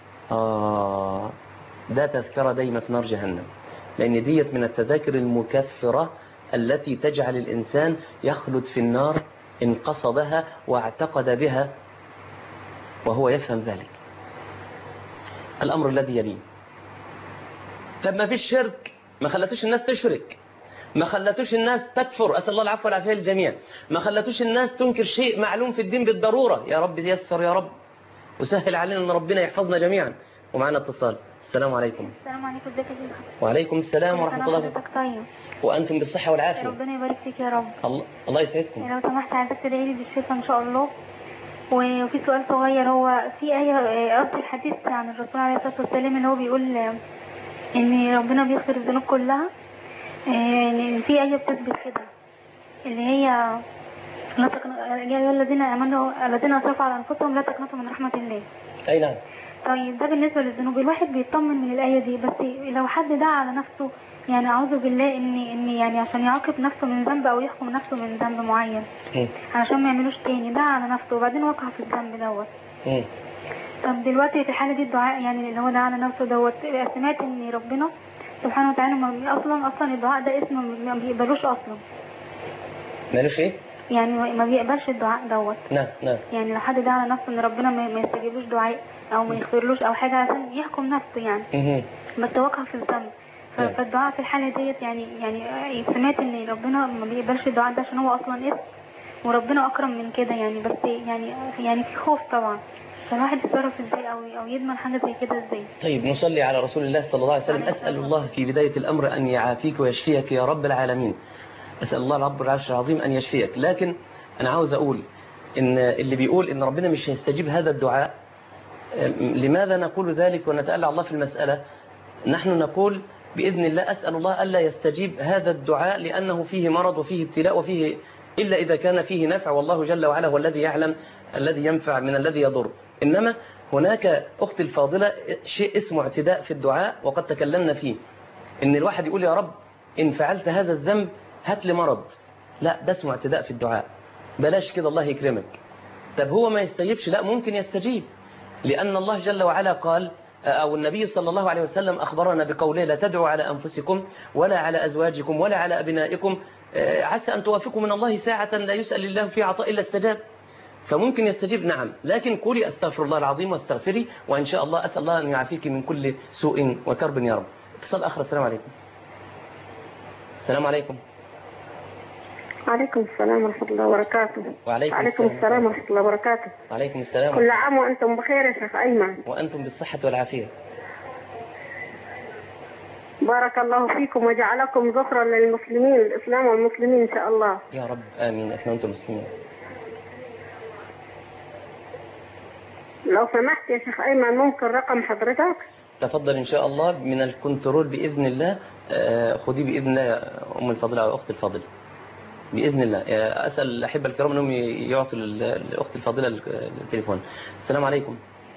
ده تذكرة دايمة في نار جهنم، لأن ديت من التذاكر المكفرة التي تجعل الإنسان يخلد في النار إن قصدها واعتقد بها وهو يفهم ذلك. الأمر الذي يليه، طب ما فيش شرك، ما خلتوش الناس تشرك، ما خلتوش الناس تكفر، أسأل الله العفو والعافية للجميع، ما خلتوش الناس تنكر شيء معلوم في الدين بالضرورة. يا رب ييسر يا رب وسهل علينا أن ربنا يحفظنا جميعا. ومعنا اتصال. السلام عليكم. السلام عليكم، ازيك يا شيخ؟ وعليكم السلام ورحمة الله وبركاته. طيب وأنتم بالصحة والعافية. ربنا يبارك فيك يا رب. الله يسعدكم. لو سمحت عايزك تدعي لي بالشفاء ان شاء الله. وفي سؤال صغير، هو في آية قصدي الحديث عن الرسول عليه الصلاة والسلام اللي هو بيقول ان ربنا بيغفر الذنوب كلها. يعني في آية بتثبت كده اللي هي يا أيها الذين آمنوا الذين أسرفوا على أنفسهم لا تقنطوا من رحمة الله. أي نعم. طيب ده بالنسبة للذنوب، الواحد بيطمن من الآية دي، بس لو حد دعا على نفسه يعني أعوذ بالله إن يعني عشان يعاقب نفسه من ذنب أو يحكم نفسه من ذنب معين عشان ما يعملوش تاني، دعا على نفسه وبعدين وقع في الذنب دوت. طب دلوقتي في الحالة دي الدعاء يعني اللي هو دعا على نفسه دوت، سمعت إن ربنا سبحانه وتعالى أصلا الدعاء ده اسمه ما بيقبلوش أصلا. مالوش إيه؟ يعني ما بيقبلش الدعاء دوت. نعم. يعني لو حد دعا على نفسه إن ربنا ما يستجيبلوش دعاء أو ما يغفرلوش أو حاجة عشان يحكم نفسه يعني. بس وقع في الذنب. فالدعاء في الحالة ديت يعني سمعت ان ربنا ما بيقبلش الدعاء ده عشان هو اصلا اسم وربنا اكرم من كده يعني، بس يعني في خوف طبعا، فالواحد يتصرف ازاي او يضمن حاجة زي كده ازاي؟ طيب نصلي على رسول الله صلى الله عليه وسلم. اسأل الله في بداية الامر ان يعافيك ويشفيك يا رب العالمين. اسأل الله رب العرش العظيم ان يشفيك. لكن انا عاوز اقول ان اللي بيقول ان ربنا مش هيستجيب هذا الدعاء، لماذا نقول ذلك ونتألى الله في المسألة؟ نحن نقول بإذن الله أسأل الله ألا يستجيب هذا الدعاء لأنه فيه مرض وفيه ابتلاء وفيه إلا إذا كان فيه نفع، والله جل وعلا هو الذي يعلم الذي ينفع من الذي يضر. إنما هناك أختي الفاضلة شيء اسمه اعتداء في الدعاء وقد تكلمنا فيه، إن الواحد يقول يا رب إن فعلت هذا الذنب هات لي مرض. لا، ده اسمه اعتداء في الدعاء، بلاش كده الله يكرمك. طب هو ما يستجيبش؟ لا، ممكن يستجيب، لأن الله جل وعلا قال أو النبي صلى الله عليه وسلم أخبرنا بقوله لا تدعوا على أنفسكم ولا على أزواجكم ولا على أبنائكم عسى أن توافقوا من الله ساعة لا يسأل الله في عطاء إلا استجاب. فممكن يستجيب نعم، لكن قولي أستغفر الله العظيم واستغفري وإن شاء الله أسأل الله أن يعافيك من كل سوء وكرب يا رب. اتصال آخر. السلام عليكم. السلام عليكم. وعليكم السلام ورحمة الله وبركاته. وعليكم السلام ورحمة الله وبركاته. وعليكم السلام. كل عام وأنتم بخير يا شيخ أيمن. وأنتم بالصحة والعافية. بارك الله فيكم وجعلكم ذخرا للمسلمين، الإسلام والمسلمين إن شاء الله. يا رب آمين. إحنا وأنتم مسلمين. لو سمحت يا شيخ أيمن ممكن رقم حضرتك؟ تفضل إن شاء الله من الكنترول بإذن الله. خذي بإذن الله أم الفضيلة أو أخت الفاضلة بإذن الله. أسأل الأحبة الكرام أنهم يعطوا الأخت الفاضلة التليفون. السلام عليكم.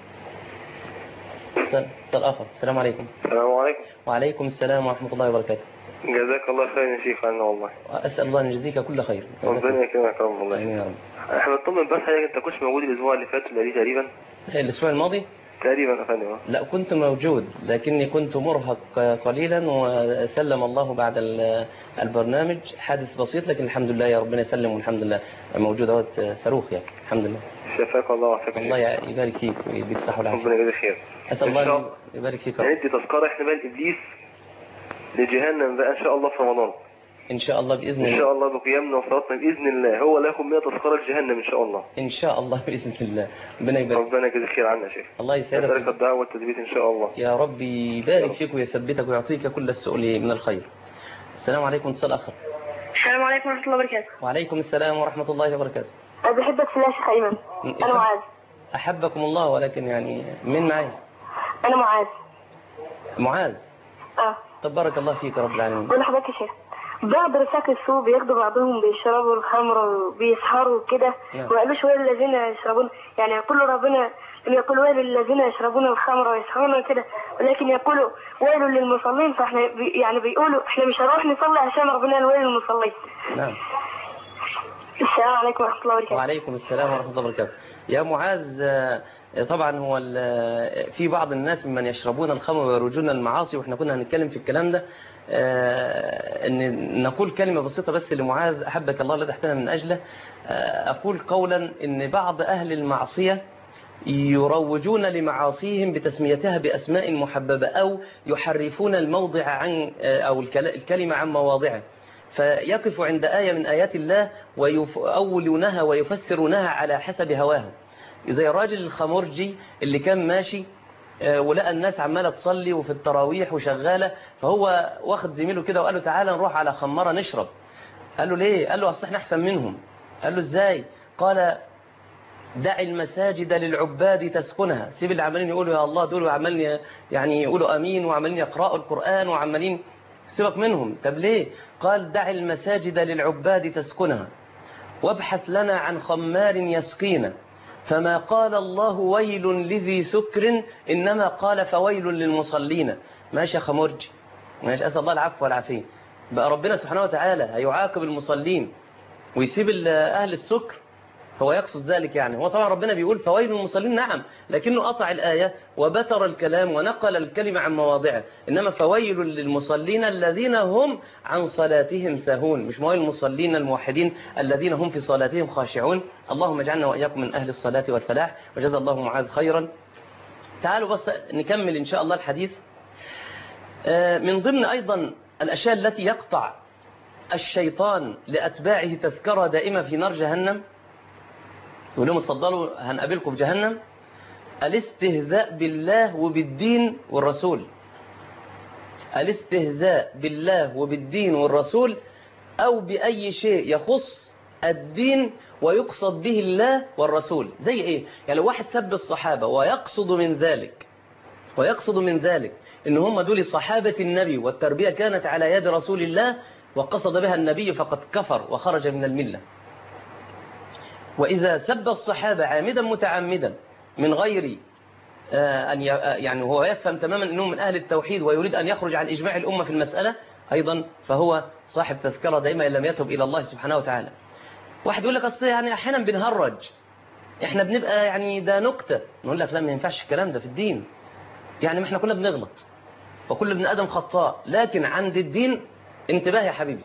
اتصال آخر. السلام عليكم. السلام عليكم. وعليكم السلام ورحمة الله وبركاته. جزاك الله خير يا شيخ عنا والله. أسأل الله أن يجزيك كل خير. ربنا يكرمك يا رب والله. آمين يا رب. احنا بنطمن بس حضرتك، انت كنتش موجود الأسبوع اللي فات ولا تقريبا؟ الأسبوع الماضي؟ تقريبا يا فندم. لا، كنت موجود لكني كنت مرهق قليلا، وسلم الله بعد البرنامج حادث بسيط، لكن الحمد لله يا ربنا يسلم والحمد لله موجود اهوت صاروخ يعني الحمد لله. شفاك الله وعافاك. الله يبارك فيك ويديك الصحة والعافية. ربنا يجزيك خير. أسأل الله يبارك فيك. ندي تذكرة احنا بقى لإبليس لجهنم بقى إن شاء الله في رمضان. إن شاء الله بإذن الله. إن شاء الله بقيامنا وصلاتنا بإذن الله هو لا يكون 100 تذكرة لجهنم إن شاء الله. إن شاء الله بإذن الله. ربنا يبارك. ربنا يجزيك خير عنا يا شيخ. الله يسعدك. نسألك الدعوة والتثبيت إن شاء الله. يا رب يبارك فيك ويثبتك ويعطيك كل السؤال من الخير. السلام عليكم. اتصال آخر. السلام عليكم ورحمة الله وبركاته. وعليكم السلام ورحمة الله وبركاته. أنا بحبك في الله يا شيخ أيمن. أنا معاذ. أحبكم الله، ولكن يعني من معي؟ أنا معاذ. معاذ. طب بارك الله فيك رب العالمين. أنا حضرتك يا شيخ، بعض رفاق السوق بياخدوا بعضهم بيشربوا الخمر وبيسهروا كده. وقالوا شوية الذين يشربون، يعني يقولوا ربنا يقول ويل للذين يشربون الخمر ويسهرون كده، ولكن يقولوا ويل للمصلين. فاحنا يعني بيقولوا احنا مش هنروح نصلي عشان ربنا الويل للمصلين. نعم. السلام عليكم ورحمة الله وبركاته. وعليكم السلام ورحمة الله وبركاته. يا معاذ، طبعا هو في بعض الناس ممن يشربون الخمر ويروجون المعاصي، واحنا كنا هنتكلم في الكلام ده. ان نقول كلمة بسيطة بس لمعاذ أحبك الله الذي احتنا من أجله. أقول قولا ان بعض أهل المعصية يروجون لمعاصيهم بتسميتها بأسماء محببة، أو يحرفون الموضع عن أو الكلمة عن مواضعه، فيقف عند آية من آيات الله ويؤولونها ويفسرونها على حسب هواهم. زي الراجل الخمرجي اللي كان ماشي ولقى الناس عمالة تصلي وفي التراويح وشغالة، فهو واخد زميله كده وقال له تعالى نروح على خمارة نشرب. قال له ليه؟ قال له أصل احنا أحسن منهم. قال له إزاي؟ قال دع المساجد للعباد تسكنها. سيب اللي عمالين يقولوا يا الله دول، وعمالين يعني يقولوا أمين، وعمالين يقرأوا القرآن، وعمالين سيبك منهم. طب ليه؟ قال دع المساجد للعباد تسكنها وابحث لنا عن خمار يسقينا، فما قال الله ويل لذي سكر إنما قال فويل للمصلين. ماشي يا خمرجي، ماشي، أسأل الله العفو والعافية. بقى ربنا سبحانه وتعالى هيعاقب المصلين ويسيب أهل السكر؟ هو يقصد ذلك يعني؟ هو طبعا ربنا بيقول فويل للمصلين، نعم، لكنه قطع الآية وبتر الكلام ونقل الكلمة عن مواضعه. إنما فويل للمصلين الذين هم عن صلاتهم ساهون، مش فويل المصلين الموحدين الذين هم في صلاتهم خاشعون. اللهم اجعلنا وإياكم من أهل الصلاة والفلاح، وجزا الله معاذ خيرا. تعالوا بس نكمل إن شاء الله الحديث. من ضمن أيضا الأشياء التي يقطع الشيطان لأتباعه تذكرة دائمة في نار جهنم، يقول لهم اتفضلوا هنقابلكم في جهنم، الاستهزاء بالله وبالدين والرسول. الاستهزاء بالله وبالدين والرسول، أو بأي شيء يخص الدين ويقصد به الله والرسول. زي إيه؟ يعني لو واحد سب الصحابة ويقصد من ذلك إن هم دول صحابة النبي والتربية كانت على يد رسول الله وقصد بها النبي، فقد كفر وخرج من الملة. وإذا سب الصحابة عامدا متعمدا من غير أن يعني هو يفهم تماما أنه من أهل التوحيد ويريد أن يخرج عن إجماع الأمة في المسألة أيضا، فهو صاحب تذكرة دائما إن لم يتب إلى الله سبحانه وتعالى. واحد يقول لك أصل يعني أحيانا بنهرج، إحنا بنبقى يعني ده نكتة، نقول لك لا ما ينفعش الكلام ده في الدين. يعني ما إحنا كنا بنغلط وكل ابن آدم خطاء، لكن عند الدين انتباه يا حبيبي.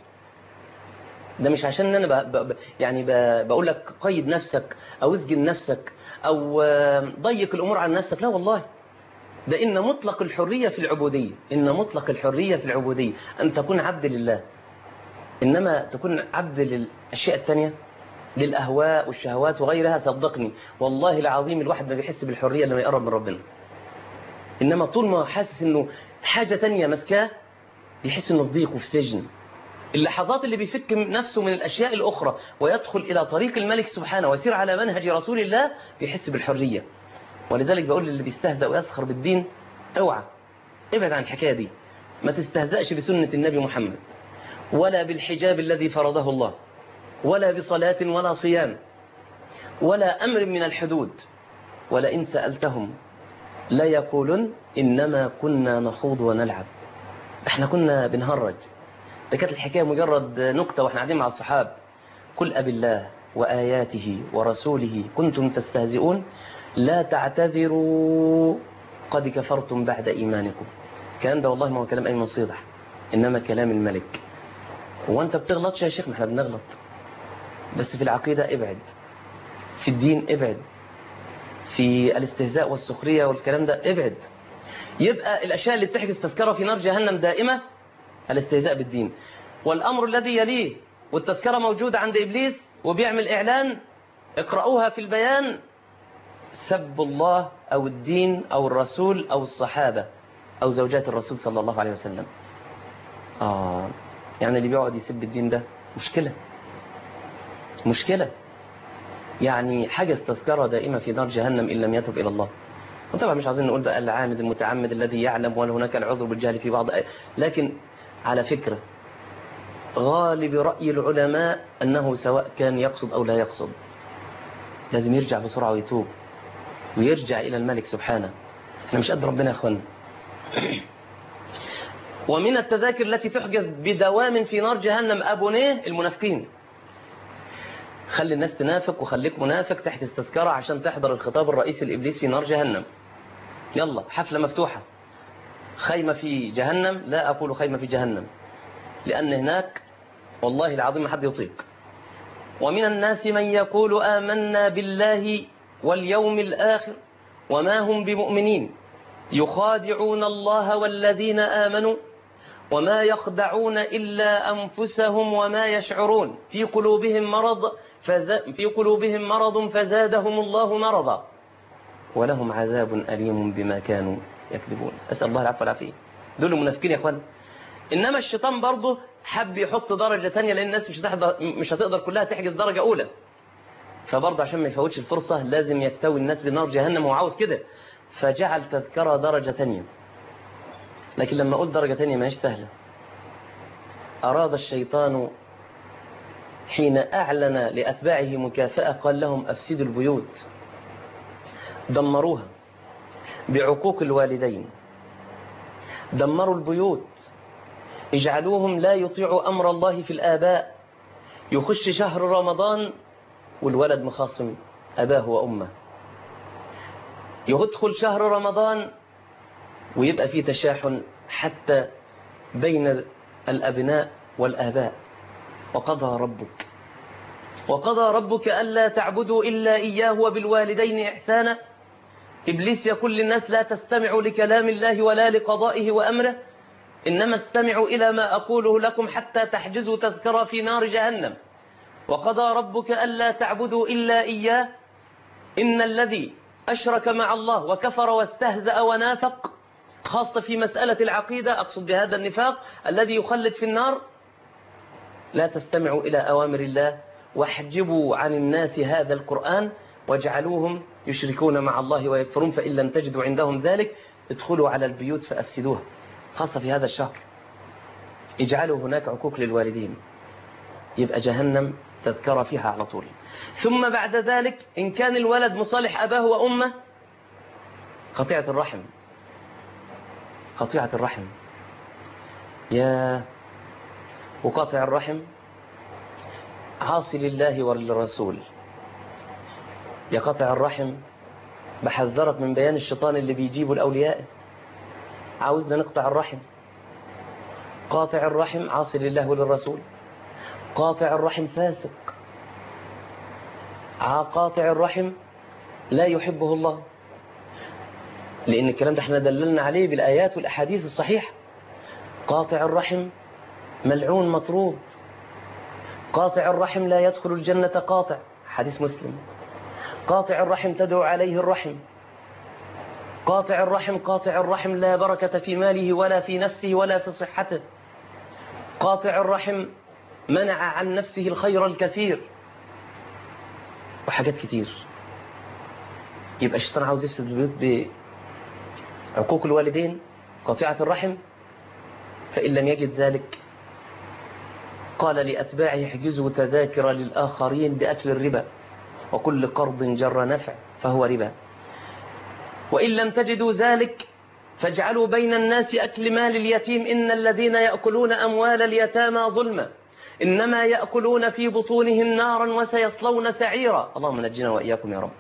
ده مش عشان أنا يعني بقول لك قيد نفسك أو اسجن نفسك أو ضيق الأمور عن نفسك، لا والله. ده إن مطلق الحرية في العبودية، إن مطلق الحرية في العبودية أن تكون عبد لله. إنما تكون عبد للأشياء التانية، للأهواء والشهوات وغيرها، صدقني والله العظيم الواحد ما بيحس بالحرية لما يقرب من ربنا. إنما طول ما حاسس إنه حاجة تانية مسكاه بيحس إنه في ضيق وفي سجن. اللحظات اللي بيفك نفسه من الأشياء الأخرى ويدخل إلى طريق الملك سبحانه ويسير على منهج رسول الله بيحس بالحرية. ولذلك بقول للي بيستهزأ ويسخر بالدين اوعى، ابعد عن الحكاية دي. ما تستهزأش بسنة النبي محمد، ولا بالحجاب الذي فرضه الله، ولا بصلاة ولا صيام، ولا أمر من الحدود. ولئن سألتهم لا يقولون إنما كنا نخوض ونلعب. احنا كنا بنهرج، ده كانت الحكاية مجرد نكتة واحنا قاعدين مع الصحاب. قل أب الله وآياته ورسوله كنتم تستهزئون لا تعتذروا قد كفرتم بعد إيمانكم. الكلام ده والله ما هو كلام أيمن صيدح، إنما كلام الملك. هو أنت بتغلطش يا شيخ؟ ما احنا بنغلط، بس في العقيدة ابعد، في الدين ابعد، في الاستهزاء والسخرية والكلام ده ابعد. يبقى الأشياء اللي بتحجز تذكرة في نار جهنم دائمة الاستهزاء بالدين. والأمر الذي يليه، والتذكرة موجودة عند إبليس وبيعمل إعلان اقرأوها في البيان، سب الله أو الدين أو الرسول أو الصحابة أو زوجات الرسول صلى الله عليه وسلم. يعني اللي بيقعد يسب الدين ده مشكلة. يعني حجز تذكرة دائمة في نار جهنم إن لم يتب إلى الله. وطبعا مش عايزين نقول بقى العامد المتعمد الذي يعلم ولا هناك العذر بالجهل في بعض، لكن على فكرة غالب رأي العلماء أنه سواء كان يقصد أو لا يقصد لازم يرجع بسرعة ويتوب ويرجع إلى الملك سبحانه. احنا مش قد ربنا يا أخوانا. ومن التذاكر التي تحجز بدوام في نار جهنم أبونيه المنافقين. خلي الناس تنافق وخليك منافق تحت التذكرة عشان تحضر الخطاب الرئيسي لإبليس في نار جهنم. يلا حفلة مفتوحة، خيمة في جهنم. لا أقول خيمة في جهنم لأن هناك والله العظيم ما حد يطيق. ومن الناس من يقول آمنا بالله واليوم الآخر وما هم بمؤمنين يخادعون الله والذين آمنوا وما يخدعون إلا أنفسهم وما يشعرون في قلوبهم مرض فزادهم الله مرضا ولهم عذاب أليم بما كانوا يكذبون. أسأل الله العفو والعافية. دول المنافقين يا أخوان. إنما الشيطان برضه حب يحط درجة ثانية، لأن الناس مش هتقدر كلها تحجز درجة أولى، فبرضه عشان ما يفوتش الفرصة لازم يكتوي الناس بنار جهنم، وعاوز كده فجعل تذكرة درجة ثانية. لكن لما أقول درجة ثانية ما هيش سهلة. أراد الشيطان حين أعلن لأتباعه مكافأة قال لهم أفسدوا البيوت، دمروها بعقوق الوالدين، دمروا البيوت، اجعلوهم لا يطيعوا أمر الله في الآباء. يخش شهر رمضان والولد مخاصم أباه وأمه، يدخل شهر رمضان ويبقى فيه تشاحن حتى بين الأبناء والآباء. وقضى ربك ألا تعبدوا إلا إياه وبالوالدين إحسانا. إبليس يقول للناس لا تستمعوا لكلام الله ولا لقضائه وأمره، إنما استمعوا إلى ما أقوله لكم حتى تحجزوا تذكرة في نار جهنم. وقضى ربك ألا تعبدوا إلا إياه، إن الذي أشرك مع الله وكفر واستهزأ ونافق، خاصة في مسألة العقيدة، أقصد بهذا النفاق الذي يخلد في النار. لا تستمعوا إلى أوامر الله واحجبوا عن الناس هذا القرآن واجعلوهم يشركون مع الله ويكفرون، فإن لم تجدوا عندهم ذلك ادخلوا على البيوت فأفسدوها، خاصة في هذا الشهر. اجعلوا هناك عقوق للوالدين، يبقى جهنم تذكر فيها على طول. ثم بعد ذلك إن كان الولد مصالح أباه وأمه، قطيعة الرحم. يا وقاطع الرحم عاصي لله وللرسول. يا قاطع الرحم بحذرك من بيان الشيطان اللي بيجيبه الأولياء، عاوزنا نقطع الرحم. قاطع الرحم عاصي لله وللرسول، قاطع الرحم فاسق، قاطع الرحم لا يحبه الله، لأن الكلام ده احنا دللنا عليه بالآيات والأحاديث الصحيحة. قاطع الرحم ملعون مطرود، قاطع الرحم لا يدخل الجنة قاطع، حديث مسلم. قاطع الرحم تدعو عليه الرحم، قاطع الرحم لا بركة في ماله ولا في نفسه ولا في صحته. قاطع الرحم منع عن نفسه الخير الكثير وحاجات كتير. يبقى الشيطان عاوز يفسد البيوت بعقوق الوالدين، قاطعة الرحم. فإن لم يجد ذلك قال لأتباعه احجزوا تذاكر للآخرين بأكل الربا، وكل قرض جر نفع فهو ربا. وإن لم تجدوا ذلك فاجعلوا بين الناس أكل مال اليتيم، إن الذين يأكلون أموال اليتامى ظلما إنما يأكلون في بطونهم نارا وسيصلون سعيرا. اللهم نجنا وإياكم يا رب.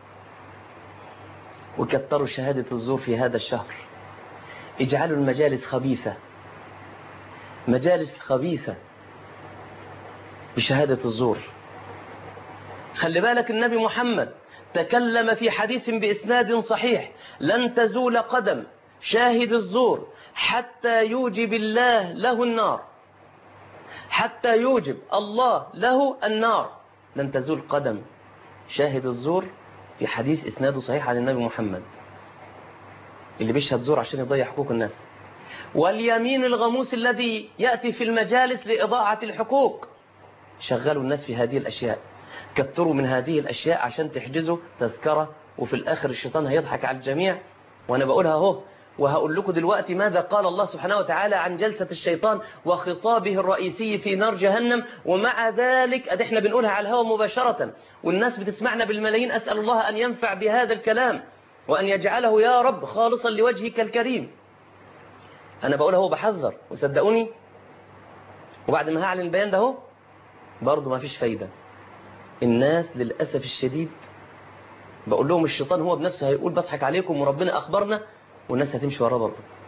وكتروا شهادة الزور في هذا الشهر. اجعلوا المجالس خبيثة، مجالس خبيثة بشهادة الزور. خلي بالك النبي محمد تكلم في حديث بإسناد صحيح: لن تزول قدم شاهد الزور حتى يوجب الله له النار، حتى يوجب الله له النار. لن تزول قدم شاهد الزور في حديث إسناده صحيح عن النبي محمد، اللي بيشهد زور عشان يضيع حقوق الناس. واليمين الغموس الذي يأتي في المجالس لإضاعة الحقوق. شغلوا الناس في هذه الأشياء، كتروا من هذه الأشياء عشان تحجزوا تذكرة، وفي الآخر الشيطان هيضحك على الجميع. وأنا بقولها اهو، وهقول لكم دلوقتي ماذا قال الله سبحانه وتعالى عن جلسة الشيطان وخطابه الرئيسي في نار جهنم. ومع ذلك احنا بنقولها على الهواء مباشرة والناس بتسمعنا بالملايين. أسأل الله أن ينفع بهذا الكلام وأن يجعله يا رب خالصا لوجهك الكريم. أنا بقولها هو بحذر، وصدقوني وبعد ما هعلن البيان ده هو برضه ما فيش فايدة. الناس للأسف الشديد بقول لهم الشيطان هو بنفسه هيقول بضحك عليكم وربنا أخبرنا، والناس هتمشي وراه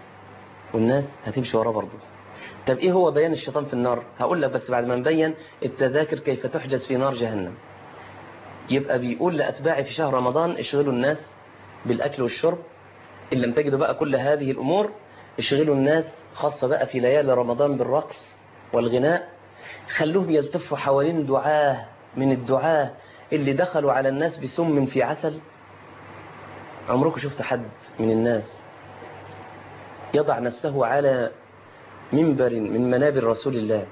برضه. طب إيه هو بيان الشيطان في النار؟ هقول لك بس بعد ما نبين التذاكر كيف تحجز في نار جهنم. يبقى بيقول لأتباعي في شهر رمضان اشغلوا الناس بالأكل والشرب، إن لم تجدوا بقى كل هذه الأمور اشغلوا الناس خاصة بقى في ليالي رمضان بالرقص والغناء. خلوهم يلتفوا حوالين دعاة من الدعاة اللي دخلوا على الناس بسم في عسل، عمركم شفت حد من الناس يضع نفسه على منبر من منابر رسول الله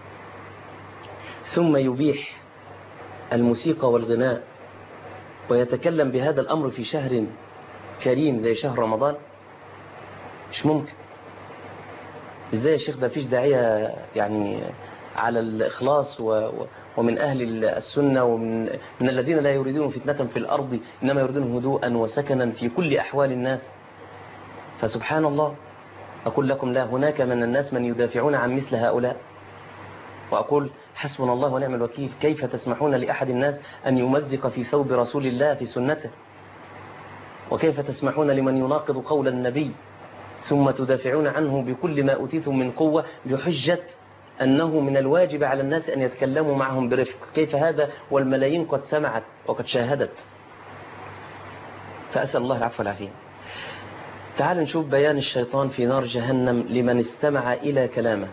ثم يبيح الموسيقى والغناء ويتكلم بهذا الأمر في شهر كريم زي شهر رمضان؟ مش ممكن. ازاي يا شيخ؟ ده فيش داعية يعني على الإخلاص ومن أهل السنة ومن الذين لا يريدون فتنة في الأرض إنما يريدون هدوءا وسكنا في كل أحوال الناس. فسبحان الله، أقول لكم لا، هناك من الناس من يدافعون عن مثل هؤلاء، وأقول حسبنا الله ونعم الوكيل. كيف تسمحون لأحد الناس أن يمزق في ثوب رسول الله في سنته؟ وكيف تسمحون لمن يناقض قول النبي ثم تدافعون عنه بكل ما أوتيتم من قوة بحجة أنه من الواجب على الناس أن يتكلموا معهم برفق؟ كيف هذا والملايين قد سمعت وقد شاهدت؟ فأسأل الله العفو والعافية. تعالوا نشوف بيان الشيطان في نار جهنم لمن استمع إلى كلامه.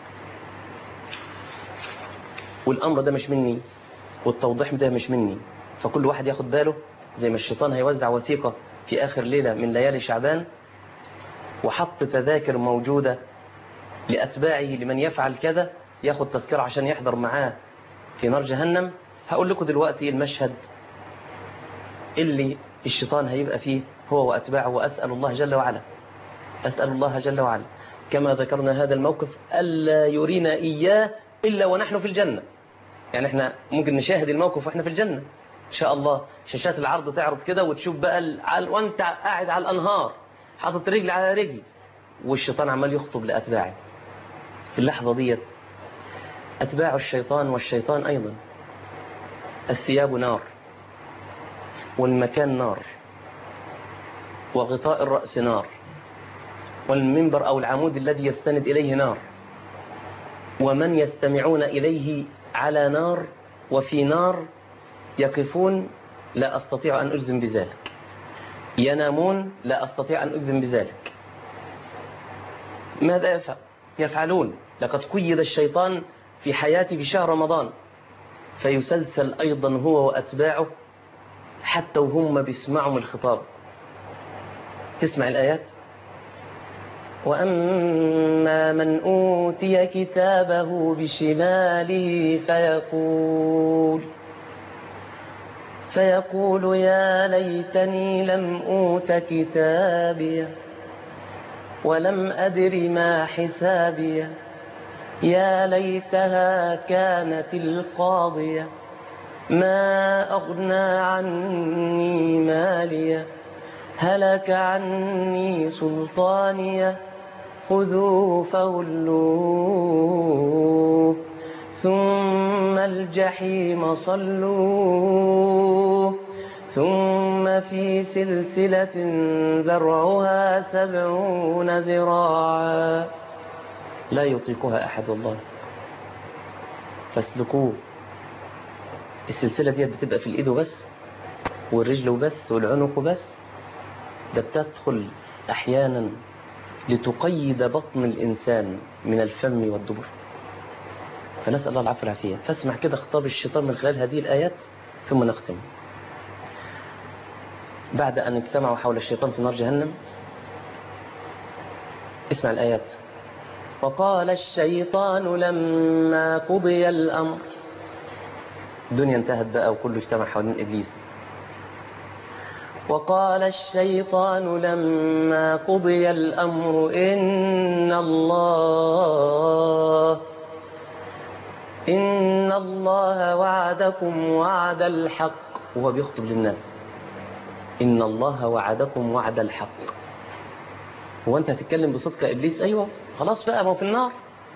والأمر ده مش مني والتوضيح ده مش مني، فكل واحد ياخد باله. زي ما الشيطان هيوزع وثيقة في آخر ليلة من ليالي شعبان وحط تذاكر موجودة لأتباعه لمن يفعل كذا ياخد تذكرة عشان يحضر معاه في نار جهنم. هقول لكم دلوقتي المشهد اللي الشيطان هيبقى فيه هو وأتباعه، وأسأل الله جل وعلا، أسأل الله جل وعلا كما ذكرنا هذا الموقف ألا يرينا إياه إلا ونحن في الجنة. يعني احنا ممكن نشاهد الموقف واحنا في الجنة إن شاء الله. شاشات العرض تعرض كده وتشوف بقى وانت قاعد على الأنهار حاطط رجل على رجل والشيطان عمال يخطب لأتباعه. في اللحظة ديت أتباع الشيطان والشيطان أيضا الثياب نار والمكان نار وغطاء الرأس نار والمنبر أو العمود الذي يستند إليه نار ومن يستمعون إليه على نار وفي نار يقفون لا أستطيع أن أجزم بذلك، ينامون لا أستطيع أن أجزم بذلك. ماذا يفعلون؟ لقد قيد الشيطان في حياتي في شهر رمضان فيسلسل أيضا هو وأتباعه حتى وهم بيسمعوا الخطاب. تسمع الآيات: وأما من أوتي كتابه بشماله فيقول يا ليتني لم أوت كتابي ولم أدر ما حسابي يا ليتها كانت القاضية ما أغنى عني مالية هلك عني سلطانية خذوه فغلوه ثم الجحيم صلوه ثم في سلسلة ذرعها 70 ذراعا لا يطيقها أحد الله فاسلكوه. السلسلة دي بتبقى في الإيد بس والرجل بس والعنق بس، ده بتدخل أحيانا لتقيد بطن الإنسان من الفم والدبر. فنسأل الله العفو والعافية. فاسمع كده خطاب الشيطان من خلال هذه الآيات ثم نختم. بعد أن اجتمعوا حول الشيطان في نار جهنم اسمع الآيات: وقال الشيطان لما قضي الأمر. الدنيا انتهت بقى وكله اجتمع حوالين إبليس. وقال الشيطان لما قضي الأمر إن الله وعدكم وعد الحق. وهو بيخطب للناس إن الله وعدكم وعد الحق. هو أنت هتتكلم بصدق يا إبليس؟ أيوة خلاص بقى، ما هو في النار.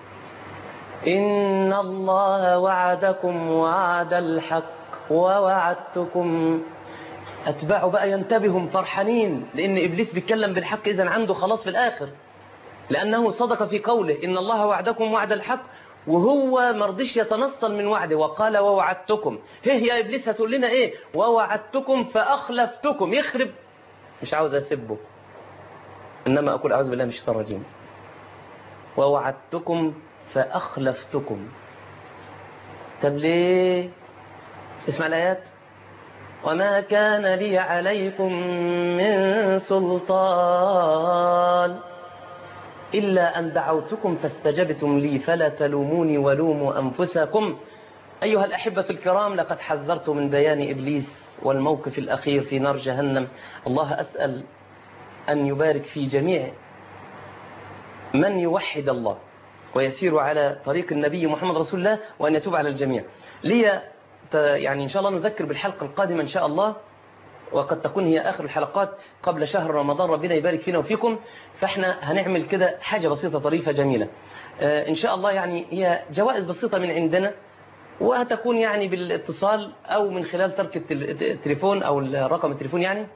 إن الله وعدكم وعد الحق ووعدتكم. أتباعه بقى ينتبهوا فرحانين لأن إبليس بيتكلم بالحق، إذن عنده خلاص في الآخر، لأنه صدق في قوله إن الله وعدكم وعد الحق، وهو مرضيش يتنصل من وعده وقال ووعدتكم. هي يا إبليس هتقول لنا إيه؟ ووعدتكم فأخلفتكم. يخرب، مش عاوز أسبه، إنما أقول أعوذ بالله من الشيطان الرجيم. ووعدتكم فأخلفتكم. طب ليه؟ اسمع الآيات: وما كان لي عليكم من سلطان إلا أن دعوتكم فاستجبتم لي فلا تلوموني ولوموا أنفسكم. أيها الأحبة الكرام، لقد حذرت من بيان إبليس والموقف الأخير في نار جهنم. الله أسأل أن يبارك في جميع من يوحد الله ويسير على طريق النبي محمد رسول الله، وأن يتوب على الجميع. يعني إن شاء الله نذكر بالحلقة القادمة إن شاء الله، وقد تكون هي آخر الحلقات قبل شهر رمضان، ربنا يبارك فينا وفيكم. فإحنا هنعمل كده حاجة بسيطة طريفة جميلة إن شاء الله. يعني هي جوائز بسيطة من عندنا، وهتكون يعني بالاتصال أو من خلال ترك التليفون أو رقم التليفون يعني.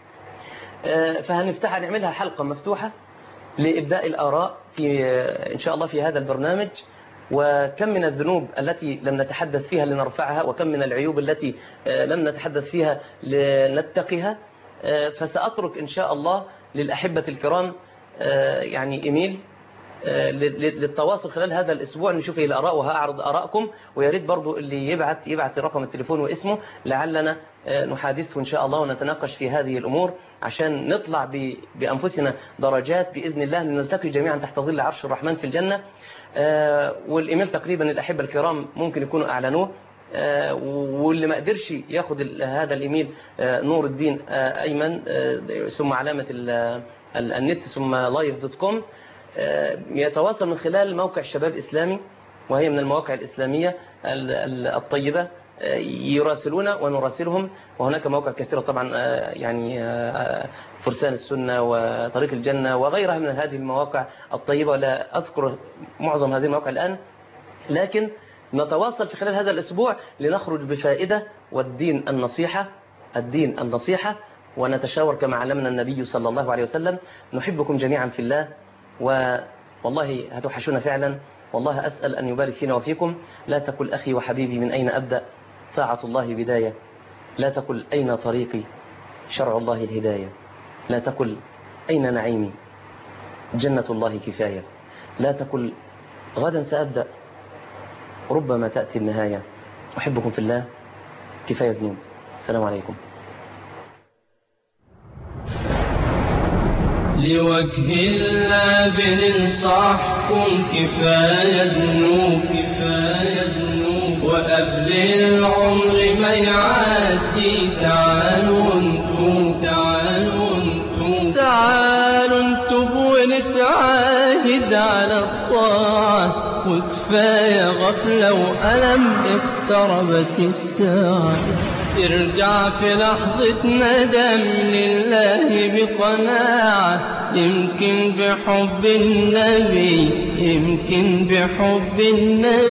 فهنفتحها نعملها حلقة مفتوحة لإبداء الآراء في إن شاء الله في هذا البرنامج، وكم من الذنوب التي لم نتحدث فيها لنرفعها، وكم من العيوب التي لم نتحدث فيها لنتقيها. فسأترك إن شاء الله للأحبة الكرام يعني إيميل للتواصل خلال هذا الأسبوع، نشوف إيه الآراء وهأعرض آراءكم. ويا ريت برضو اللي يبعت رقم التليفون واسمه لعلنا نحادثه إن شاء الله ونتناقش في هذه الأمور، عشان نطلع بأنفسنا درجات بإذن الله، نلتقي جميعا تحت ظل عرش الرحمن في الجنة. والإيميل تقريبا الأحبة الكرام ممكن يكونوا أعلنوه، واللي ما قدرش ياخد هذا الإيميل نور الدين أيمن ثم علامة النت ثم live.com يتواصل من خلال موقع الشباب الإسلامي، وهي من المواقع الإسلامية الطيبة، يراسلونا ونراسلهم. وهناك مواقع كثيرة طبعا يعني فرسان السنة وطريق الجنة وغيرها من هذه المواقع الطيبة، ولا أذكر معظم هذه المواقع الآن، لكن نتواصل في خلال هذا الأسبوع لنخرج بفائدة، والدين النصيحة، الدين النصيحة، ونتشاور كما علمنا النبي صلى الله عليه وسلم. نحبكم جميعا في الله، والله هتوحشونا فعلا. والله أسأل أن يبارك فينا وفيكم. لا تقل أخي وحبيبي من أين أبدأ، طاعة الله بداية. لا تقل أين طريقي، شرع الله الهداية. لا تقل أين نعيمي، جنة الله كفاية. لا تقل غدا سأبدأ، ربما تأتي النهاية. أحبكم في الله، كفاية ذنوب. السلام عليكم. لوجه الله بننصحكم، كفاية ذنوب كفاية ذنوب، وقبل العمر ما يعدي تعالوا انتم تعالوا نتوب ونتعاهد على الطاعة، وكفاية غفلة وألم اقتربت الساعة. ارجع في لحظة ندم لله بقناعة، يمكن بحب النبي، يمكن بحب النبي.